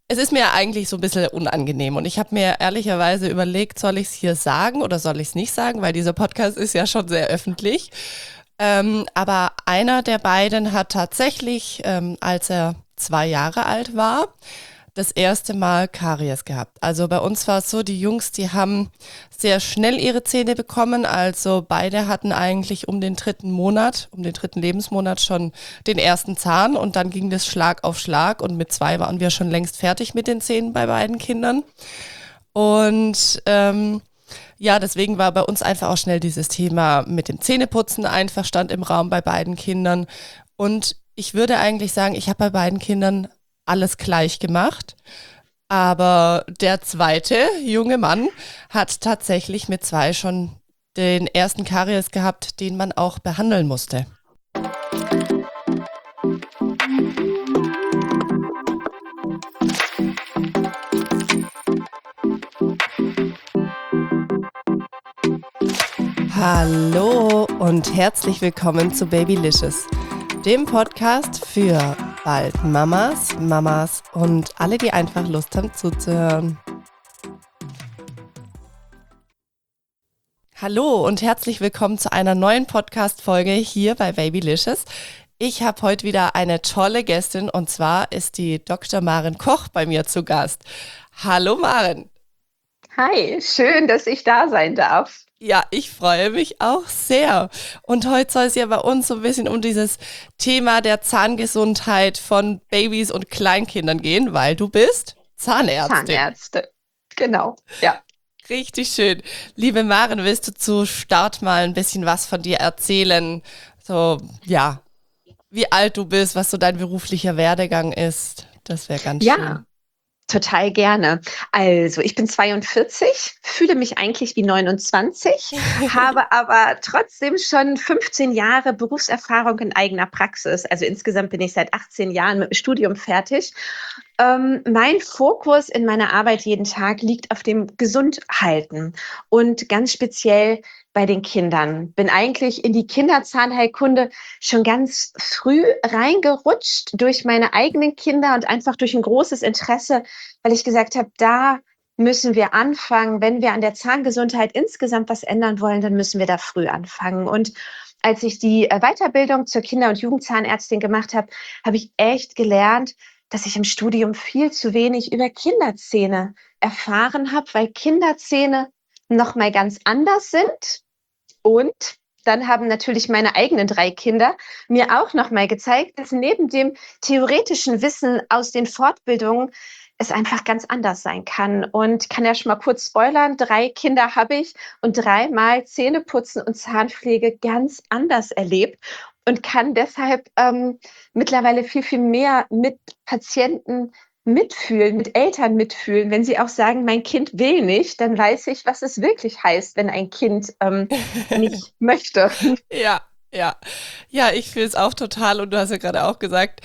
Es ist mir eigentlich so ein bisschen unangenehm und ich habe mir ehrlicherweise überlegt, soll ich es hier sagen oder soll ich es nicht sagen, weil dieser Podcast ist ja schon sehr öffentlich. Aber einer der beiden hat tatsächlich, als er 2 Jahre alt war, das erste Mal Karies gehabt. Also bei uns war es so, die Jungs, die haben sehr schnell ihre Zähne bekommen. Also beide hatten eigentlich um den dritten Lebensmonat schon den ersten Zahn und dann ging das Schlag auf Schlag und mit 2 waren wir schon längst fertig mit den Zähnen bei beiden Kindern. Und ja, deswegen war bei uns einfach auch schnell dieses Thema mit dem Zähneputzen einfach stand im Raum bei beiden Kindern. Und ich würde eigentlich sagen, ich habe bei beiden Kindern alles gleich gemacht. Aber der zweite junge Mann hat tatsächlich mit 2 schon den ersten Karies gehabt, den man auch behandeln musste. Hallo und herzlich willkommen zu Babylicious, dem Podcast für bald Mamas und alle, die einfach Lust haben zuzuhören. Hallo und herzlich willkommen zu einer neuen Podcast-Folge hier bei Babylicious. Ich habe heute wieder eine tolle Gästin und zwar ist die Dr. Maren Koch bei mir zu Gast. Hallo Maren. Hi, schön, dass ich da sein darf. Ja, ich freue mich auch sehr. Und heute soll es ja bei uns so ein bisschen um dieses Thema der Zahngesundheit von Babys und Kleinkindern gehen, weil du bist Zahnärztin. Zahnärzte, genau, ja. Richtig schön. Liebe Maren, willst du zu Start mal ein bisschen was von dir erzählen? So, ja, wie alt du bist, was so dein beruflicher Werdegang ist. Das wäre ganz schön. Ja, total gerne. Also, ich bin 42, fühle mich eigentlich wie 29, habe aber trotzdem schon 15 Jahre Berufserfahrung in eigener Praxis. Also insgesamt bin ich seit 18 Jahren mit dem Studium fertig. Mein Fokus in meiner Arbeit jeden Tag liegt auf dem Gesundhalten und ganz speziell bei den Kindern. Bin eigentlich in die Kinderzahnheilkunde schon ganz früh reingerutscht durch meine eigenen Kinder und einfach durch ein großes Interesse, weil ich gesagt habe, da müssen wir anfangen. Wenn wir an der Zahngesundheit insgesamt was ändern wollen, dann müssen wir da früh anfangen. Und als ich die Weiterbildung zur Kinder- und Jugendzahnärztin gemacht habe, habe ich echt gelernt, dass ich im Studium viel zu wenig über Kinderzähne erfahren habe, weil Kinderzähne noch mal ganz anders sind. Und dann haben natürlich meine eigenen 3 Kinder mir auch noch mal gezeigt, dass neben dem theoretischen Wissen aus den Fortbildungen es einfach ganz anders sein kann. Und kann ja schon mal kurz spoilern, 3 Kinder habe ich und 3-mal Zähneputzen und Zahnpflege ganz anders erlebt und kann deshalb mittlerweile viel, viel mehr mit Patienten mitfühlen, mit Eltern mitfühlen. Wenn sie auch sagen, mein Kind will nicht, dann weiß ich, was es wirklich heißt, wenn ein Kind nicht möchte. Ja, ja. Ja, ich fühle es auch total und du hast ja gerade auch gesagt,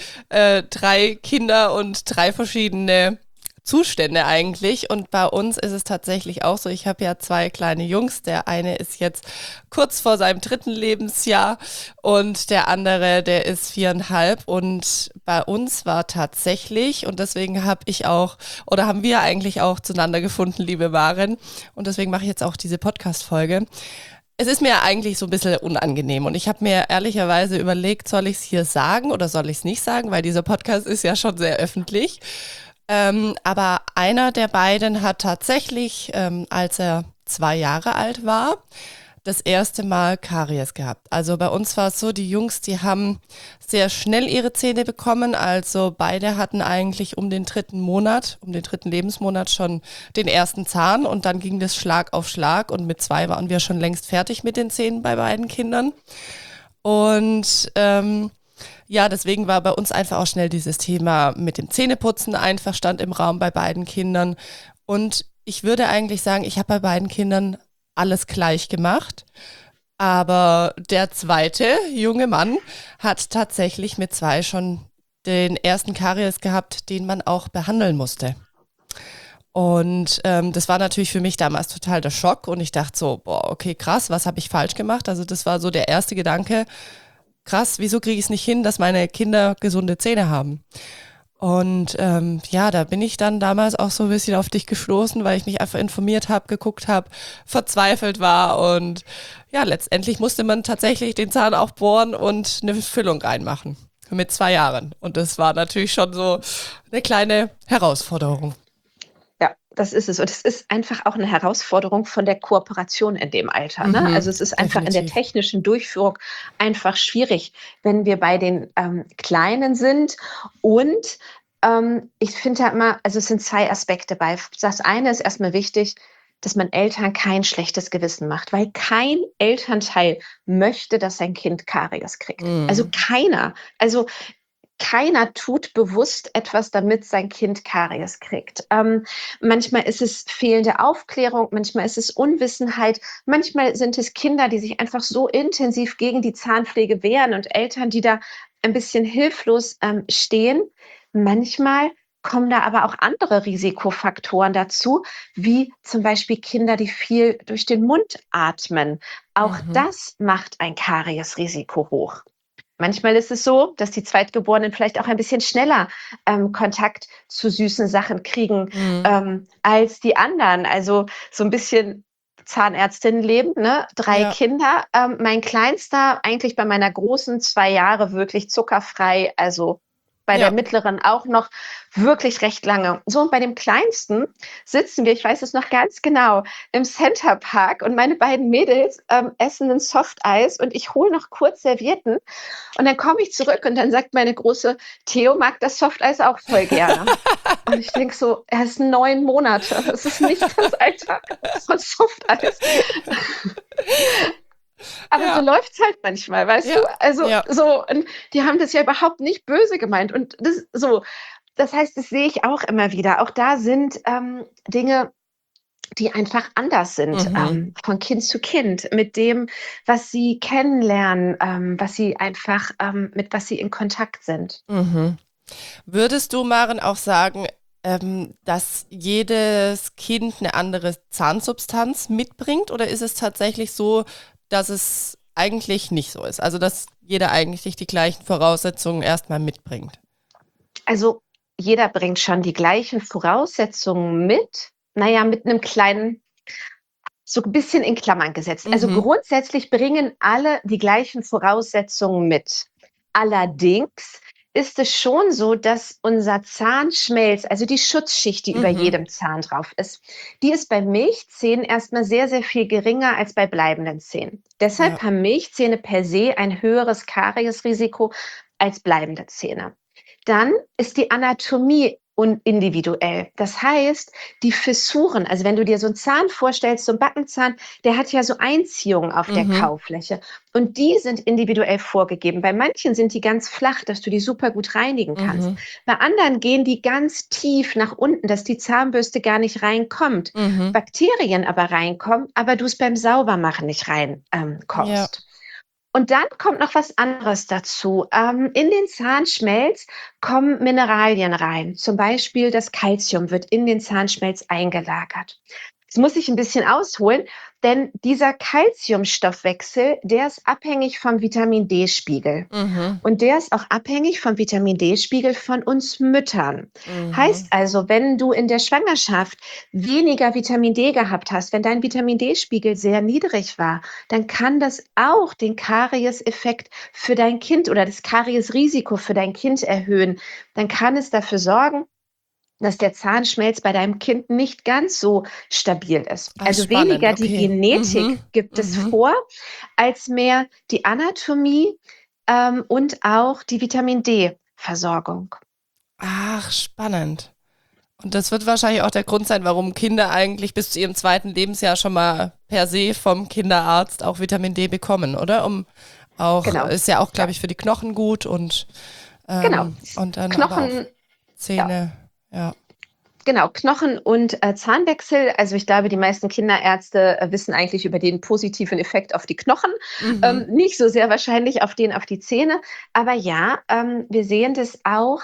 3 Kinder und 3 verschiedene Zustände eigentlich. Und bei uns ist es tatsächlich auch so, ich habe ja 2 kleine Jungs. Der eine ist jetzt kurz vor seinem 3. Lebensjahr und der andere, der ist 4,5. Und bei uns war tatsächlich, und deswegen habe ich auch, oder haben wir eigentlich auch zueinander gefunden, liebe Maren. Und deswegen mache ich jetzt auch diese Podcast-Folge. Es ist mir eigentlich so ein bisschen unangenehm und ich habe mir ehrlicherweise überlegt, soll ich es hier sagen oder soll ich es nicht sagen, weil dieser Podcast ist ja schon sehr öffentlich. Aber einer der beiden hat tatsächlich, als er 2 Jahre alt war, das erste Mal Karies gehabt. Also bei uns war es so, die Jungs, die haben sehr schnell ihre Zähne bekommen. Also beide hatten eigentlich um den dritten Lebensmonat schon den ersten Zahn und dann ging das Schlag auf Schlag und mit 2 waren wir schon längst fertig mit den Zähnen bei beiden Kindern. Und ja, deswegen war bei uns einfach auch schnell dieses Thema mit dem Zähneputzen einfach stand im Raum bei beiden Kindern. Und ich würde eigentlich sagen, ich habe bei beiden Kindern alles gleich gemacht. Aber der zweite junge Mann hat tatsächlich mit 2 schon den ersten Karies gehabt, den man auch behandeln musste. Und das war natürlich für mich damals total der Schock und ich dachte so, boah, okay, krass, was habe ich falsch gemacht? Also das war so der erste Gedanke, krass, wieso kriege ich es nicht hin, dass meine Kinder gesunde Zähne haben? Und ja, da bin ich dann damals auch so ein bisschen auf dich gestoßen, weil ich mich einfach informiert habe, geguckt habe, verzweifelt war und ja, letztendlich musste man tatsächlich den Zahn auch bohren und eine Füllung reinmachen mit 2 Jahren. Und das war natürlich schon so eine kleine Herausforderung. Ja, das ist es. Und es ist einfach auch eine Herausforderung von der Kooperation in dem Alter, ne? Mhm, Also, es ist einfach in der definitiv. technischen Durchführung einfach schwierig, wenn wir bei den, Kleinen sind. Und, ich finde da immer, also, es sind 2 Aspekte bei. Das eine ist erstmal wichtig, dass man Eltern kein schlechtes Gewissen macht, weil kein Elternteil möchte, dass sein Kind Karies kriegt. Also, Mhm. keiner. Also, keiner tut bewusst etwas, damit sein Kind Karies kriegt. Manchmal ist es fehlende Aufklärung, manchmal ist es Unwissenheit, manchmal sind es Kinder, die sich einfach so intensiv gegen die Zahnpflege wehren und Eltern, die da ein bisschen hilflos stehen. Manchmal kommen da aber auch andere Risikofaktoren dazu, wie zum Beispiel Kinder, die viel durch den Mund atmen. Auch Mhm. das macht ein Kariesrisiko hoch. Manchmal ist es so, dass die Zweitgeborenen vielleicht auch ein bisschen schneller Kontakt zu süßen Sachen kriegen Mhm. als die anderen. Also so ein bisschen Zahnärztinnenleben, ne? 3 Ja. Kinder. Mein Kleinster eigentlich bei meiner Großen 2 Jahre wirklich zuckerfrei, also bei der Ja. Mittleren auch noch wirklich recht lange. So, und bei dem Kleinsten sitzen wir, ich weiß es noch ganz genau, im Center Park und meine beiden Mädels essen ein Softeis und ich hole noch kurz Servietten und dann komme ich zurück und dann sagt meine Große, Theo mag das Softeis auch voll gerne. Und ich denke so, er ist 9 Monate. Das ist nicht das Alter von Softeis. Aber so Ja. läuft's halt manchmal, weißt du? Ja. Also Ja. so, und die haben das ja überhaupt nicht böse gemeint. Und das so, das heißt, das sehe ich auch immer wieder. Auch da sind Dinge, die einfach anders sind, Mhm. von Kind zu Kind, mit dem, was sie kennenlernen, was sie einfach, mit was sie in Kontakt sind. Mhm. Würdest du, Maren, auch sagen, dass jedes Kind eine andere Zahnsubstanz mitbringt oder ist es tatsächlich so, dass es eigentlich nicht so ist? Also, dass jeder eigentlich die gleichen Voraussetzungen erstmal mitbringt? Also, jeder bringt schon die gleichen Voraussetzungen mit. Na ja, mit einem kleinen, so ein bisschen in Klammern gesetzt. Also, Mhm. grundsätzlich bringen alle die gleichen Voraussetzungen mit. Allerdings ist es schon so, dass unser Zahnschmelz, also die Schutzschicht, die über Mhm. jedem Zahn drauf ist, die ist bei Milchzähnen erstmal sehr, sehr viel geringer als bei bleibenden Zähnen. Ja. Deshalb haben Milchzähne per se ein höheres Kariesrisiko als bleibende Zähne. Dann ist die Anatomie individuell. Das heißt, die Fissuren, also wenn du dir so einen Zahn vorstellst, so 'n Backenzahn, der hat ja so Einziehungen auf der Mhm. Kaufläche und die sind individuell vorgegeben. Bei manchen sind die ganz flach, dass du die super gut reinigen kannst. Mhm. Bei anderen gehen die ganz tief nach unten, dass die Zahnbürste gar nicht reinkommt, Mhm. Bakterien aber reinkommen, aber du's beim Saubermachen nicht rein Ja. kommst. Und dann kommt noch was anderes dazu. In den Zahnschmelz kommen Mineralien rein. Zum Beispiel das Calcium wird in den Zahnschmelz eingelagert. Jetzt muss ich ein bisschen ausholen, denn dieser Calciumstoffwechsel, der ist abhängig vom Vitamin-D-Spiegel. Mhm. Und der ist auch abhängig vom Vitamin-D-Spiegel von uns Müttern. Heißt Mhm. also, wenn du in der Schwangerschaft weniger Vitamin D gehabt hast, wenn dein Vitamin-D-Spiegel sehr niedrig war, dann kann das auch den Karieseffekt für dein Kind oder das Kariesrisiko für dein Kind erhöhen. Dann kann es dafür sorgen, dass der Zahnschmelz bei deinem Kind nicht ganz so stabil ist. Ach, Also spannend, weniger die okay. Mhm. Genetik gibt es Mhm. vor, als mehr die Anatomie und auch die Vitamin D-Versorgung. Ach, spannend. Und das wird wahrscheinlich auch der Grund sein, warum Kinder eigentlich bis zu ihrem zweiten Lebensjahr schon mal per se vom Kinderarzt auch Vitamin D bekommen, oder? Um auch, Genau, ist ja auch, ja, glaube ich, für die Knochen gut genau. und dann aber auch Knochen, ja, Zähne, ja. genau, Knochen und Zahnwechsel. Also ich glaube, die meisten Kinderärzte wissen eigentlich über den positiven Effekt auf die Knochen, Mhm. nicht so sehr wahrscheinlich auf den auf die Zähne. Aber ja, wir sehen das auch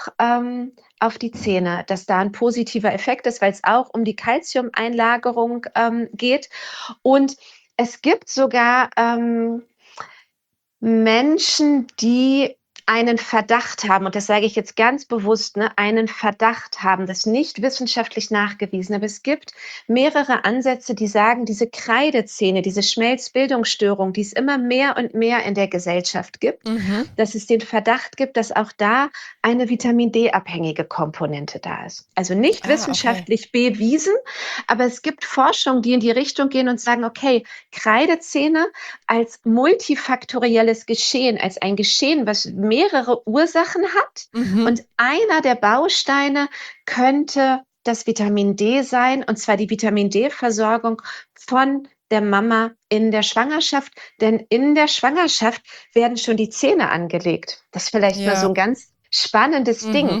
auf die Zähne, dass da ein positiver Effekt ist, weil es auch um die Calciumeinlagerung geht. Und es gibt sogar Menschen, die einen Verdacht haben, und das sage ich jetzt ganz bewusst, ne, einen Verdacht haben, das nicht wissenschaftlich nachgewiesen, aber es gibt mehrere Ansätze, die sagen, diese Kreidezähne, diese Schmelzbildungsstörung, die es immer mehr und mehr in der Gesellschaft gibt, Mhm. dass es den Verdacht gibt, dass auch da eine Vitamin D-abhängige Komponente da ist. Also nicht Ah, okay. wissenschaftlich bewiesen, aber es gibt Forschung, die in die Richtung gehen und sagen, okay, Kreidezähne als multifaktorielles Geschehen, als ein Geschehen, was mehrere Ursachen hat. Mhm. Und einer der Bausteine könnte das Vitamin D sein, und zwar die Vitamin D-Versorgung von der Mama in der Schwangerschaft. Denn in der Schwangerschaft werden schon die Zähne angelegt. Das ist vielleicht mal so Ja. ein ganz spannendes Ding. Mhm.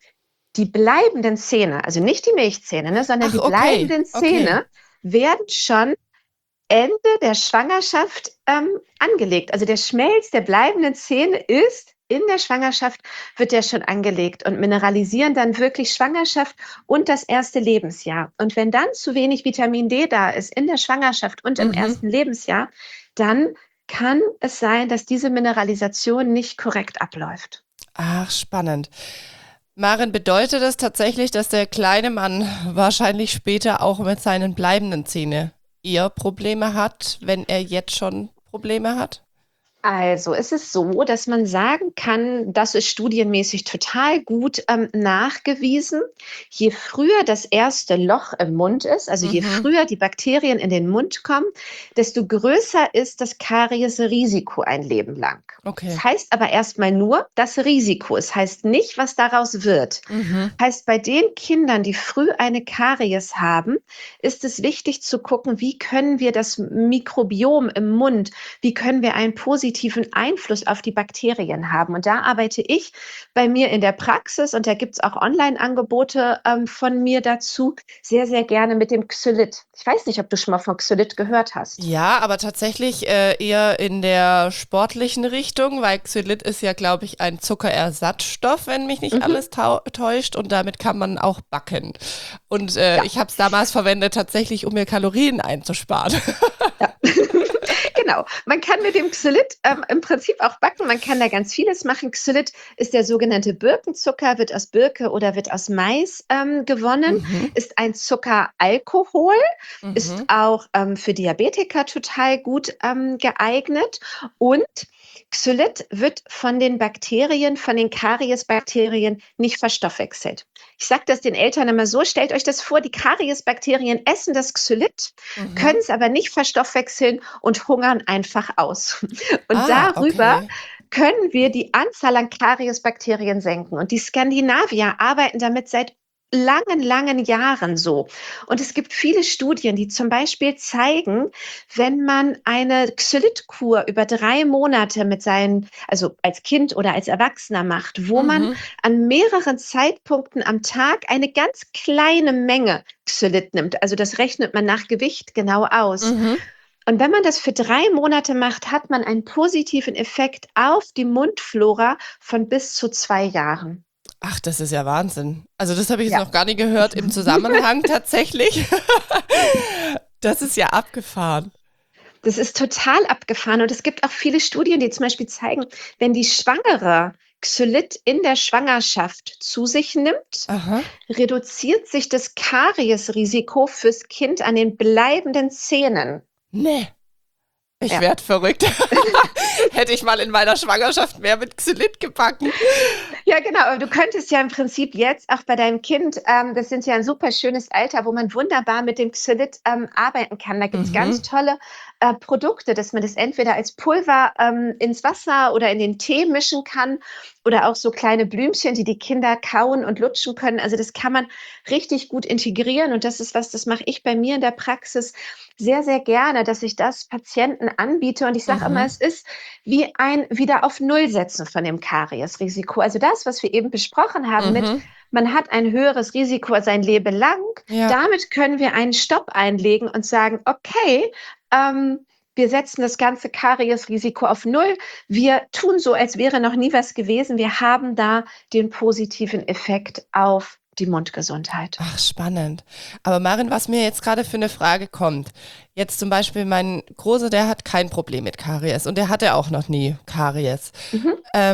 Die bleibenden Zähne, also nicht die Milchzähne, ne, sondern Ach, die okay. bleibenden Okay. Zähne werden schon Ende der Schwangerschaft angelegt. Also der Schmelz der bleibenden Zähne ist in der Schwangerschaft, wird der schon angelegt und mineralisieren dann wirklich Schwangerschaft und das erste Lebensjahr. Und wenn dann zu wenig Vitamin D da ist in der Schwangerschaft und im Mhm. ersten Lebensjahr, dann kann es sein, dass diese Mineralisation nicht korrekt abläuft. Ach, spannend. Maren, bedeutet das tatsächlich, dass der kleine Mann wahrscheinlich später auch mit seinen bleibenden Zähnen eher Probleme hat, wenn er jetzt schon Probleme hat? Also, es ist so, dass man sagen kann, das ist studienmäßig total gut nachgewiesen. Je früher das erste Loch im Mund ist, also je Mhm. früher die Bakterien in den Mund kommen, desto größer ist das Karies-Risiko ein Leben lang. Okay. Das heißt aber erstmal nur das Risiko. Es heißt nicht, was daraus wird. Mhm. Heißt, bei den Kindern, die früh eine Karies haben, ist es wichtig zu gucken, wie können wir das Mikrobiom im Mund, wie können wir einen positiven Einfluss auf die Bakterien haben. Und da arbeite ich bei mir in der Praxis, und da gibt es auch Online-Angebote von mir dazu, sehr, sehr gerne mit dem Xylit. Ich weiß nicht, ob du schon mal von Xylit gehört hast. Ja, aber tatsächlich eher in der sportlichen Richtung, weil Xylit ist ja, glaube ich, ein Zuckerersatzstoff, wenn mich nicht Mhm. alles täuscht, und damit kann man auch backen. Und Ja. ich habe es damals verwendet, tatsächlich, um mir Kalorien einzusparen. Ja, genau. Man kann mit dem Xylit im Prinzip auch backen. Man kann da ganz vieles machen. Xylit ist der sogenannte Birkenzucker, wird aus Birke oder wird aus Mais gewonnen, Mhm. ist ein Zuckeralkohol, ist Mhm. auch für Diabetiker total gut geeignet. Und Xylit wird von den Bakterien, von den Kariesbakterien nicht verstoffwechselt. Ich sage das den Eltern immer so: Stellt euch das vor, die Kariesbakterien essen das Xylit, können Mhm. es aber nicht verstoffwechseln und hungern einfach aus. Und Ah, darüber okay. können wir die Anzahl an Kariesbakterien senken. Und die Skandinavier arbeiten damit seit langen, langen Jahren so. Und es gibt viele Studien, die zum Beispiel zeigen, wenn man eine Xylitkur über 3 Monate mit seinen, also als Kind oder als Erwachsener macht, wo man Mhm. an mehreren Zeitpunkten am Tag eine ganz kleine Menge Xylit nimmt. Also das rechnet man nach Gewicht genau aus. Mhm. Und wenn man das für 3 Monate macht, hat man einen positiven Effekt auf die Mundflora von bis zu 2 Jahren. Ach, das ist ja Wahnsinn. Also das habe ich jetzt Ja. noch gar nicht gehört im Zusammenhang tatsächlich. Das ist ja abgefahren. Das ist total abgefahren, und es gibt auch viele Studien, die zum Beispiel zeigen, wenn die Schwangere Xylit in der Schwangerschaft zu sich nimmt, Aha. reduziert sich das Kariesrisiko fürs Kind an den bleibenden Zähnen. Nee. Ich Ja. werd verrückt. Hätte ich mal in meiner Schwangerschaft mehr mit Xylit gebacken. Ja, genau. Aber du könntest ja im Prinzip jetzt auch bei deinem Kind, das sind ja ein super schönes Alter, wo man wunderbar mit dem Xylit arbeiten kann. Da gibt es ganz Mhm. tolle Produkte, dass man das entweder als Pulver ins Wasser oder in den Tee mischen kann, oder auch so kleine Blümchen, die die Kinder kauen und lutschen können. Also das kann man richtig gut integrieren, und das ist was, das mache ich bei mir in der Praxis sehr, sehr gerne, dass ich das Patienten anbiete. Und ich sage immer, Mhm. es ist wie ein wieder auf Null setzen von dem Kariesrisiko. Also das, was wir eben besprochen haben mit, Mhm. man hat ein höheres Risiko sein Leben lang. Ja. Damit können wir einen Stopp einlegen und sagen, okay, wir setzen das ganze Kariesrisiko auf Null. Wir tun so, als wäre noch nie was gewesen. Wir haben da den positiven Effekt auf die Mundgesundheit. Ach, spannend. Aber Marin, was mir jetzt gerade für eine Frage kommt. Jetzt zum Beispiel mein Großer, der hat kein Problem mit Karies und der hatte auch noch nie Karies. Mhm. Ähm,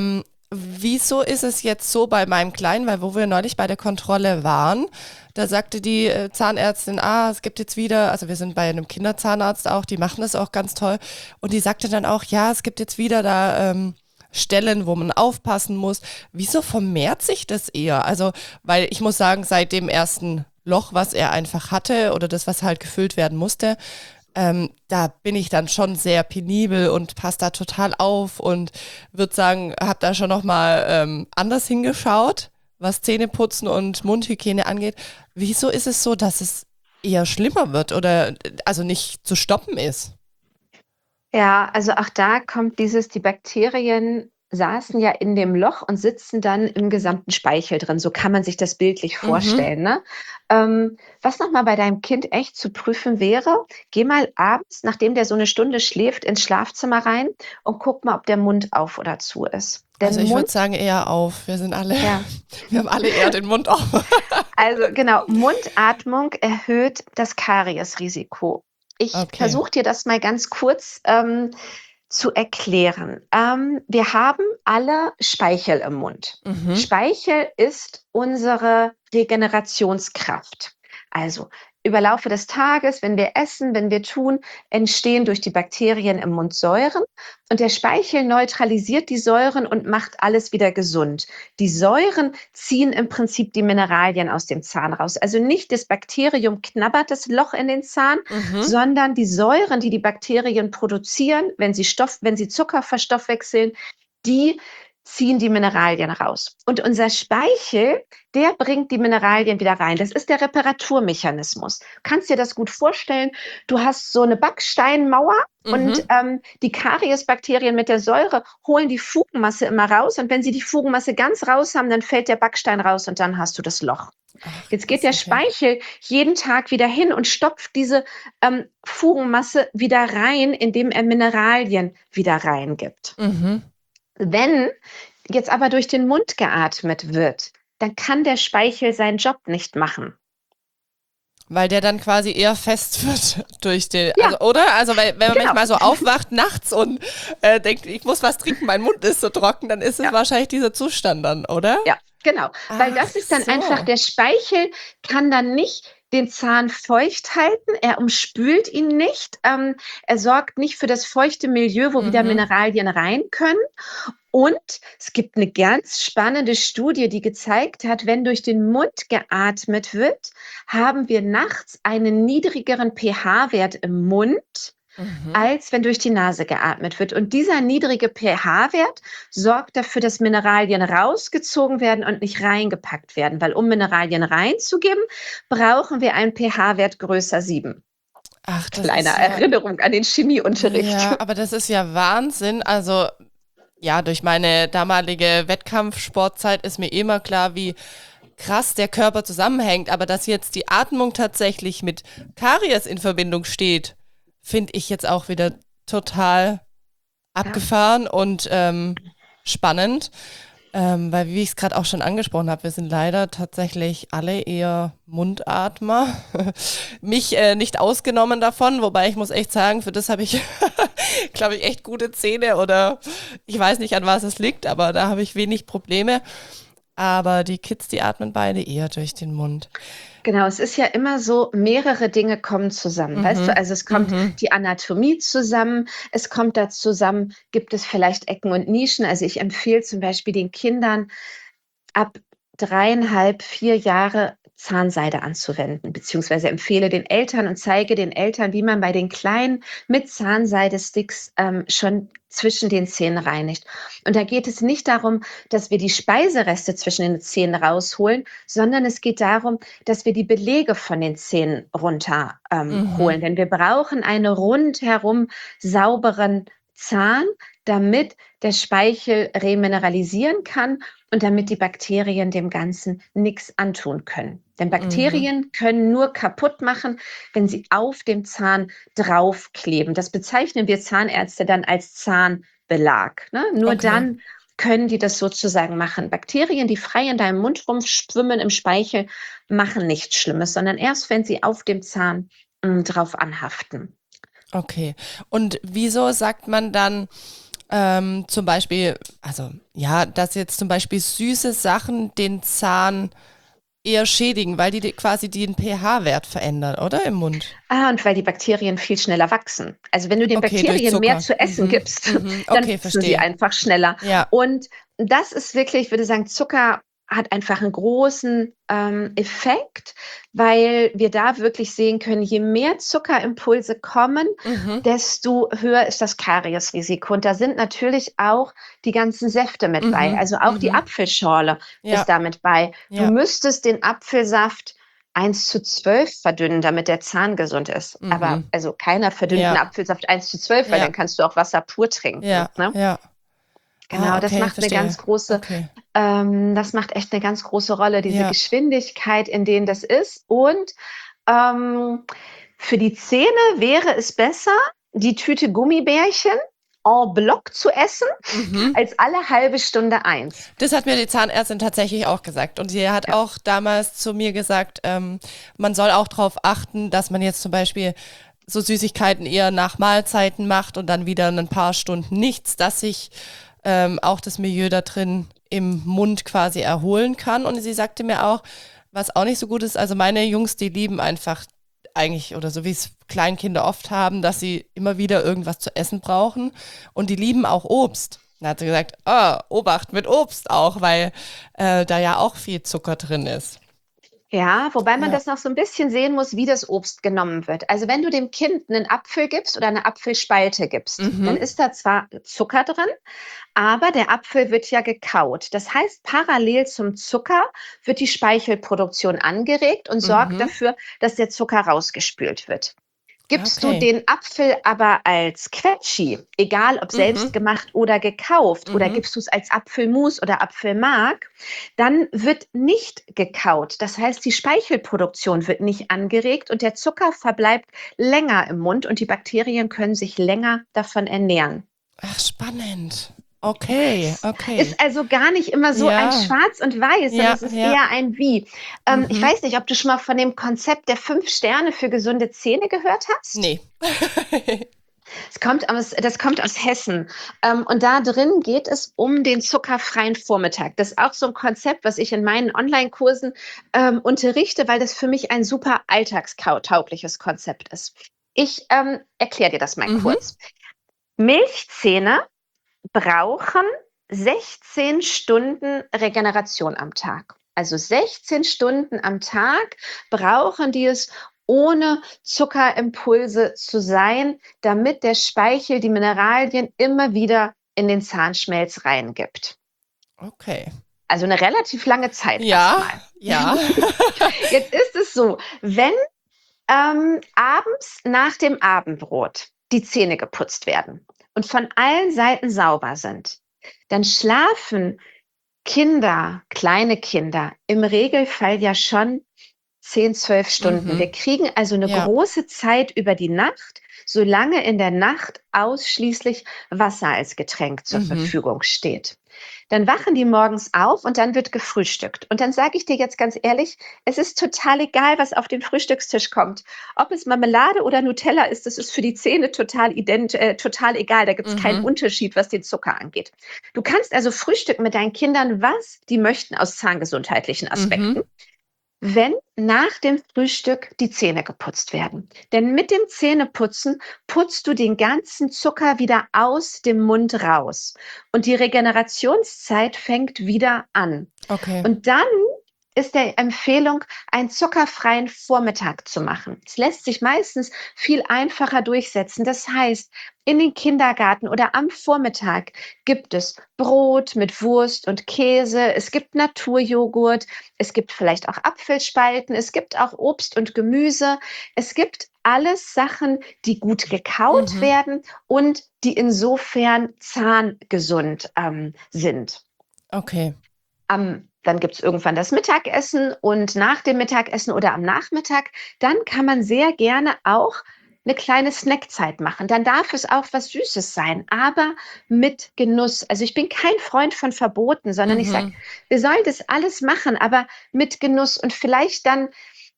wieso ist es jetzt so bei meinem Kleinen, weil wo wir neulich bei der Kontrolle waren, da sagte die Zahnärztin, es gibt jetzt wieder, also wir sind bei einem Kinderzahnarzt auch, die machen das auch ganz toll und die sagte dann auch, ja, es gibt jetzt wieder da Stellen, wo man aufpassen muss. Wieso vermehrt sich das eher? Also, weil ich muss sagen, seit dem ersten Loch, was er einfach hatte oder das, was halt gefüllt werden musste, da bin ich dann schon sehr penibel und passe da total auf und würde sagen, habe da schon nochmal anders hingeschaut, was Zähneputzen und Mundhygiene angeht. Wieso ist es so, dass es eher schlimmer wird oder also nicht zu stoppen ist? Ja, also auch da kommt die Bakterien saßen ja in dem Loch und sitzen dann im gesamten Speichel drin. So kann man sich das bildlich Mhm. vorstellen, ne? Was noch mal bei deinem Kind echt zu prüfen wäre, geh mal abends, nachdem der so eine Stunde schläft, ins Schlafzimmer rein und guck mal, ob der Mund auf oder zu ist. Also Denn ich Mund würde sagen eher auf. Wir sind alle, ja. wir haben alle eher den Mund auf. Also genau, Mundatmung erhöht das Kariesrisiko. Ich Okay. versuche dir das mal ganz kurz zu erklären. Wir haben alle Speichel im Mund. Mhm. Speichel ist unsere Regenerationskraft. Also über Laufe des Tages, wenn wir essen, wenn wir tun, entstehen durch die Bakterien im Mund Säuren und der Speichel neutralisiert die Säuren und macht alles wieder gesund. Die Säuren ziehen im Prinzip die Mineralien aus dem Zahn raus. Also nicht das Bakterium knabbert das Loch in den Zahn, Mhm. sondern die Säuren, die die Bakterien produzieren, wenn sie Zucker verstoffwechseln, die ziehen die Mineralien raus. Und unser Speichel, der bringt die Mineralien wieder rein. Das ist der Reparaturmechanismus. Du kannst dir das gut vorstellen. Du hast so eine Backsteinmauer und Mhm. die Kariesbakterien mit der Säure holen die Fugenmasse immer raus. Und wenn sie die Fugenmasse ganz raus haben, dann fällt der Backstein raus und dann hast du das Loch. Ach, Jetzt geht krass, der okay. Speichel jeden Tag wieder hin und stopft diese Fugenmasse wieder rein, indem er Mineralien wieder reingibt. Mhm. Wenn jetzt aber durch den Mund geatmet wird, dann kann der Speichel seinen Job nicht machen. Weil der dann quasi eher fest wird durch den, Ja, also, oder? Also, weil, wenn man genau. manchmal so aufwacht nachts und denkt, ich muss was trinken, mein Mund ist so trocken, dann ist es Ja, wahrscheinlich dieser Zustand dann, oder? ja, genau. Weil Ach das ist dann einfach, so. der Speichel kann dann nicht den Zahn feucht halten, er umspült ihn nicht, er sorgt nicht für das feuchte Milieu, wo wieder Mhm. Mineralien rein können. Und es gibt eine ganz spannende Studie, die gezeigt hat, wenn durch den Mund geatmet wird, haben wir nachts einen niedrigeren pH-Wert im Mund, Mhm. als wenn durch die Nase geatmet wird. Und dieser niedrige pH-Wert sorgt dafür, dass Mineralien rausgezogen werden und nicht reingepackt werden. Weil um Mineralien reinzugeben, brauchen wir einen pH-Wert größer 7. Ach, das Kleiner ist ja, Erinnerung an den Chemieunterricht. ja, aber das ist ja Wahnsinn. Also, ja, durch meine damalige Wettkampfsportzeit ist mir immer klar, wie krass der Körper zusammenhängt. Aber dass jetzt die Atmung tatsächlich mit Karies in Verbindung steht, finde ich jetzt auch wieder total Ja. abgefahren und spannend. Weil, wie ich es gerade auch schon angesprochen habe, wir sind leider tatsächlich alle eher Mundatmer. Mich nicht ausgenommen davon, wobei ich muss echt sagen, für das habe ich, glaube ich, echt gute Zähne oder ich weiß nicht, an was es liegt, aber da habe ich wenig Probleme. Aber die Kids, die atmen beide eher durch den Mund. Genau, es ist ja immer so, mehrere Dinge kommen zusammen, weißt du? Mhm, Also es kommt mhm, die Anatomie zusammen, es kommt da zusammen, gibt es vielleicht Ecken und Nischen. Also ich empfehle zum Beispiel den Kindern ab 3,5, 4 Jahre Zahnseide anzuwenden, beziehungsweise empfehle den Eltern und zeige den Eltern, wie man bei den Kleinen mit Zahnseidesticks schon zwischen den Zähnen reinigt. Und da geht es nicht darum, dass wir die Speisereste zwischen den Zähnen rausholen, sondern es geht darum, dass wir die Belege von den Zähnen runter mhm. holen. Denn wir brauchen einen rundherum sauberen Zahn, damit der Speichel remineralisieren kann und damit die Bakterien dem Ganzen nichts antun können. Denn Mhm. Bakterien können nur kaputt machen, wenn sie auf dem Zahn draufkleben. Das bezeichnen wir Zahnärzte dann als Zahnbelag. Ne? Nur Okay. dann können die das sozusagen machen. Bakterien, die frei in deinem Mund rumschwimmen im Speichel, machen nichts Schlimmes, sondern erst, wenn sie auf dem Zahn drauf anhaften. Okay. Und wieso sagt man dann, Zum Beispiel, also ja, dass jetzt zum Beispiel süße Sachen den Zahn eher schädigen, weil die quasi den pH-Wert verändern, oder im Mund? Und weil die Bakterien viel schneller wachsen. Also wenn du den Okay, durch Bakterien mehr Zucker. zu essen Mhm, gibst, mhm. dann Okay, wachsen sie verstehe. einfach schneller. Ja. Und das ist wirklich, ich würde sagen, Zucker hat einfach einen großen Effekt, weil wir da wirklich sehen können, je mehr Zuckerimpulse kommen, Mhm. desto höher ist das Kariesrisiko. Und da sind natürlich auch die ganzen Säfte mit bei. Mhm. Also auch die Mhm. Apfelschorle Ja. ist da mit bei. Du Ja. müsstest den Apfelsaft 1:12 verdünnen, damit der Zahn gesund ist. Aber Mhm. also keiner verdünnt 'n Ja. Apfelsaft 1:12, weil Ja. dann kannst du auch Wasser pur trinken, Ja. ne? Ja. Ah, Genau, okay, verstehe. Okay. das macht echt eine ganz große Rolle, diese Ja. Geschwindigkeit, in denen das ist. Und, ähm, für die Zähne wäre es besser, die Tüte Gummibärchen en bloc zu essen, Mhm. als alle halbe Stunde eins. Das hat mir die Zahnärztin tatsächlich auch gesagt. Und sie hat Ja. auch damals zu mir gesagt, man soll auch darauf achten, dass man jetzt zum Beispiel so Süßigkeiten eher nach Mahlzeiten macht und dann wieder ein paar Stunden nichts, dass sich auch das Milieu da drin im Mund quasi erholen kann. Und sie sagte mir auch, was auch nicht so gut ist, also meine Jungs, die lieben einfach eigentlich, oder so wie es Kleinkinder oft haben, dass sie immer wieder irgendwas zu essen brauchen. Und die lieben auch Obst. Dann hat sie gesagt, Obacht mit Obst auch, weil da ja auch viel Zucker drin ist. Ja, wobei man Ja. das noch so ein bisschen sehen muss, wie das Obst genommen wird. Also, wenn du dem Kind einen Apfel gibst oder eine Apfelspalte gibst, dann Mhm. ist da zwar Zucker drin, aber der Apfel wird ja gekaut. Das heißt, parallel zum Zucker wird die Speichelproduktion angeregt und sorgt Mhm. dafür, dass der Zucker rausgespült wird. Gibst du Okay. den Apfel aber als Quetschi, egal ob Mhm. selbst gemacht oder gekauft, oder Mhm. gibst du es als Apfelmus oder Apfelmark, dann wird nicht gekaut. Das heißt, die Speichelproduktion wird nicht angeregt und der Zucker verbleibt länger im Mund und die Bakterien können sich länger davon ernähren. Ach, spannend. Okay, Es okay. ist also gar nicht immer so ein Ja, Schwarz und Weiß, sondern ja, es ist ja. eher ein Wie. Ich Mhm. weiß nicht, ob du schon mal von dem Konzept der 5 Sterne für gesunde Zähne gehört hast? Nee. Das kommt aus Hessen. Und da drin geht es um den zuckerfreien Vormittag. Das ist auch so ein Konzept, was ich in meinen Online-Kursen unterrichte, weil das für mich ein super alltagstaugliches Konzept ist. Ich erkläre dir das mal Mhm. kurz. Milchzähne brauchen 16 Stunden Regeneration am Tag. Also 16 Stunden am Tag brauchen die es, ohne Zuckerimpulse zu sein, damit der Speichel die Mineralien immer wieder in den Zahnschmelz reingibt. Okay. Also eine relativ lange Zeit Ja, erstmal. ja. Jetzt ist es so, wenn abends nach dem Abendbrot die Zähne geputzt werden und von allen Seiten sauber sind, dann schlafen Kinder, kleine Kinder, im Regelfall ja schon 10, 12 Stunden. Mhm. Wir kriegen also eine Ja. große Zeit über die Nacht, solange in der Nacht ausschließlich Wasser als Getränk zur Mhm. Verfügung steht. Dann wachen die morgens auf und dann wird gefrühstückt. Und dann sage ich dir jetzt ganz ehrlich, es ist total egal, was auf den Frühstückstisch kommt. Ob es Marmelade oder Nutella ist, das ist für die Zähne total egal. Da gibt es keinen Mhm. Unterschied, was den Zucker angeht. Du kannst also frühstücken mit deinen Kindern, was die möchten aus zahngesundheitlichen Mhm. Aspekten, wenn nach dem Frühstück die Zähne geputzt werden. Denn mit dem Zähneputzen putzt du den ganzen Zucker wieder aus dem Mund raus. Und die Regenerationszeit fängt wieder an. Okay. Und dann ist der Empfehlung, einen zuckerfreien Vormittag zu machen. Es lässt sich meistens viel einfacher durchsetzen. Das heißt, in den Kindergarten oder am Vormittag gibt es Brot mit Wurst und Käse, es gibt Naturjoghurt, es gibt vielleicht auch Apfelspalten, es gibt auch Obst und Gemüse. Es gibt alles Sachen, die gut gekaut Mhm. werden und die insofern zahngesund sind. Okay. Dann gibt es irgendwann das Mittagessen und nach dem Mittagessen oder am Nachmittag, dann kann man sehr gerne auch eine kleine Snackzeit machen. Dann darf es auch was Süßes sein, aber mit Genuss. Also ich bin kein Freund von Verboten, sondern ich sage, Mhm. wir sollen das alles machen, aber mit Genuss und vielleicht dann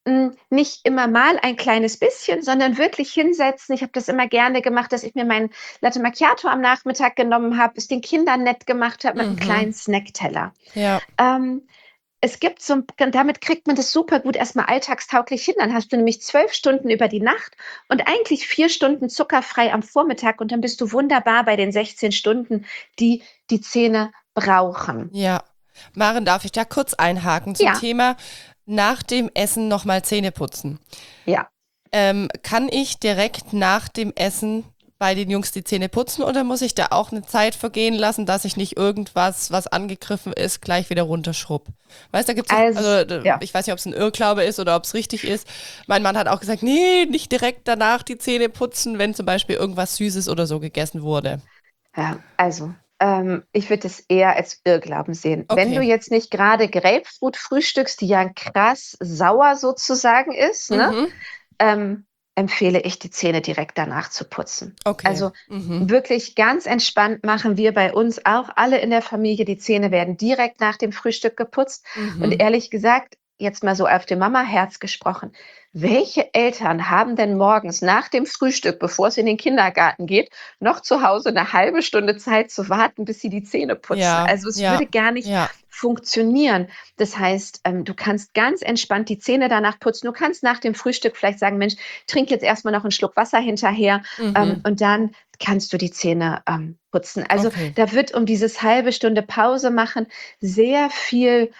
Nicht immer mal ein kleines bisschen, sondern wirklich hinsetzen. Ich habe das immer gerne gemacht, dass ich mir meinen Latte Macchiato am Nachmittag genommen habe, es den Kindern nett gemacht habe mit einem Mhm. kleinen Snackteller. Ja. Ähm, Es gibt damit kriegt man das super gut erstmal alltagstauglich hin. Dann hast du nämlich 12 Stunden über die Nacht und eigentlich 4 Stunden zuckerfrei am Vormittag und dann bist du wunderbar bei den 16 Stunden, die die Zähne brauchen. Ja. Maren, darf ich da kurz einhaken zum Ja, Thema nach dem Essen nochmal Zähne putzen? ja. Kann ich direkt nach dem Essen bei den Jungs die Zähne putzen oder muss ich da auch eine Zeit vergehen lassen, dass ich nicht irgendwas, was angegriffen ist, gleich wieder runterschrubb? Weißt du, da gibt's, Also, also ja. ich weiß nicht, ob es ein Irrglaube ist oder ob es richtig ist. Mein Mann hat auch gesagt, nee, nicht direkt danach die Zähne putzen, wenn zum Beispiel irgendwas Süßes oder so gegessen wurde. Ja, also, ich würde es eher als Irrglauben sehen. Wenn du Okay. jetzt nicht gerade Grapefruit frühstückst, die ja krass sauer sozusagen ist, ne, Mhm. empfehle ich, die Zähne direkt danach zu putzen. Okay. Also Mhm. wirklich ganz entspannt machen wir bei uns auch alle in der Familie. Die Zähne werden direkt nach dem Frühstück geputzt. Und Mhm. ehrlich gesagt, jetzt mal so auf dem Mama-Herz gesprochen, welche Eltern haben denn morgens nach dem Frühstück, bevor es in den Kindergarten geht, noch zu Hause eine halbe Stunde Zeit zu warten, bis sie die Zähne putzen? Ja, Also es ja, würde gar nicht ja. funktionieren. Das heißt, du kannst ganz entspannt die Zähne danach putzen. Du kannst nach dem Frühstück vielleicht sagen, Mensch, trink jetzt erstmal noch einen Schluck Wasser hinterher, Mhm. und dann kannst du die Zähne putzen. Also Okay. da wird um dieses halbe Stunde Pause machen sehr viel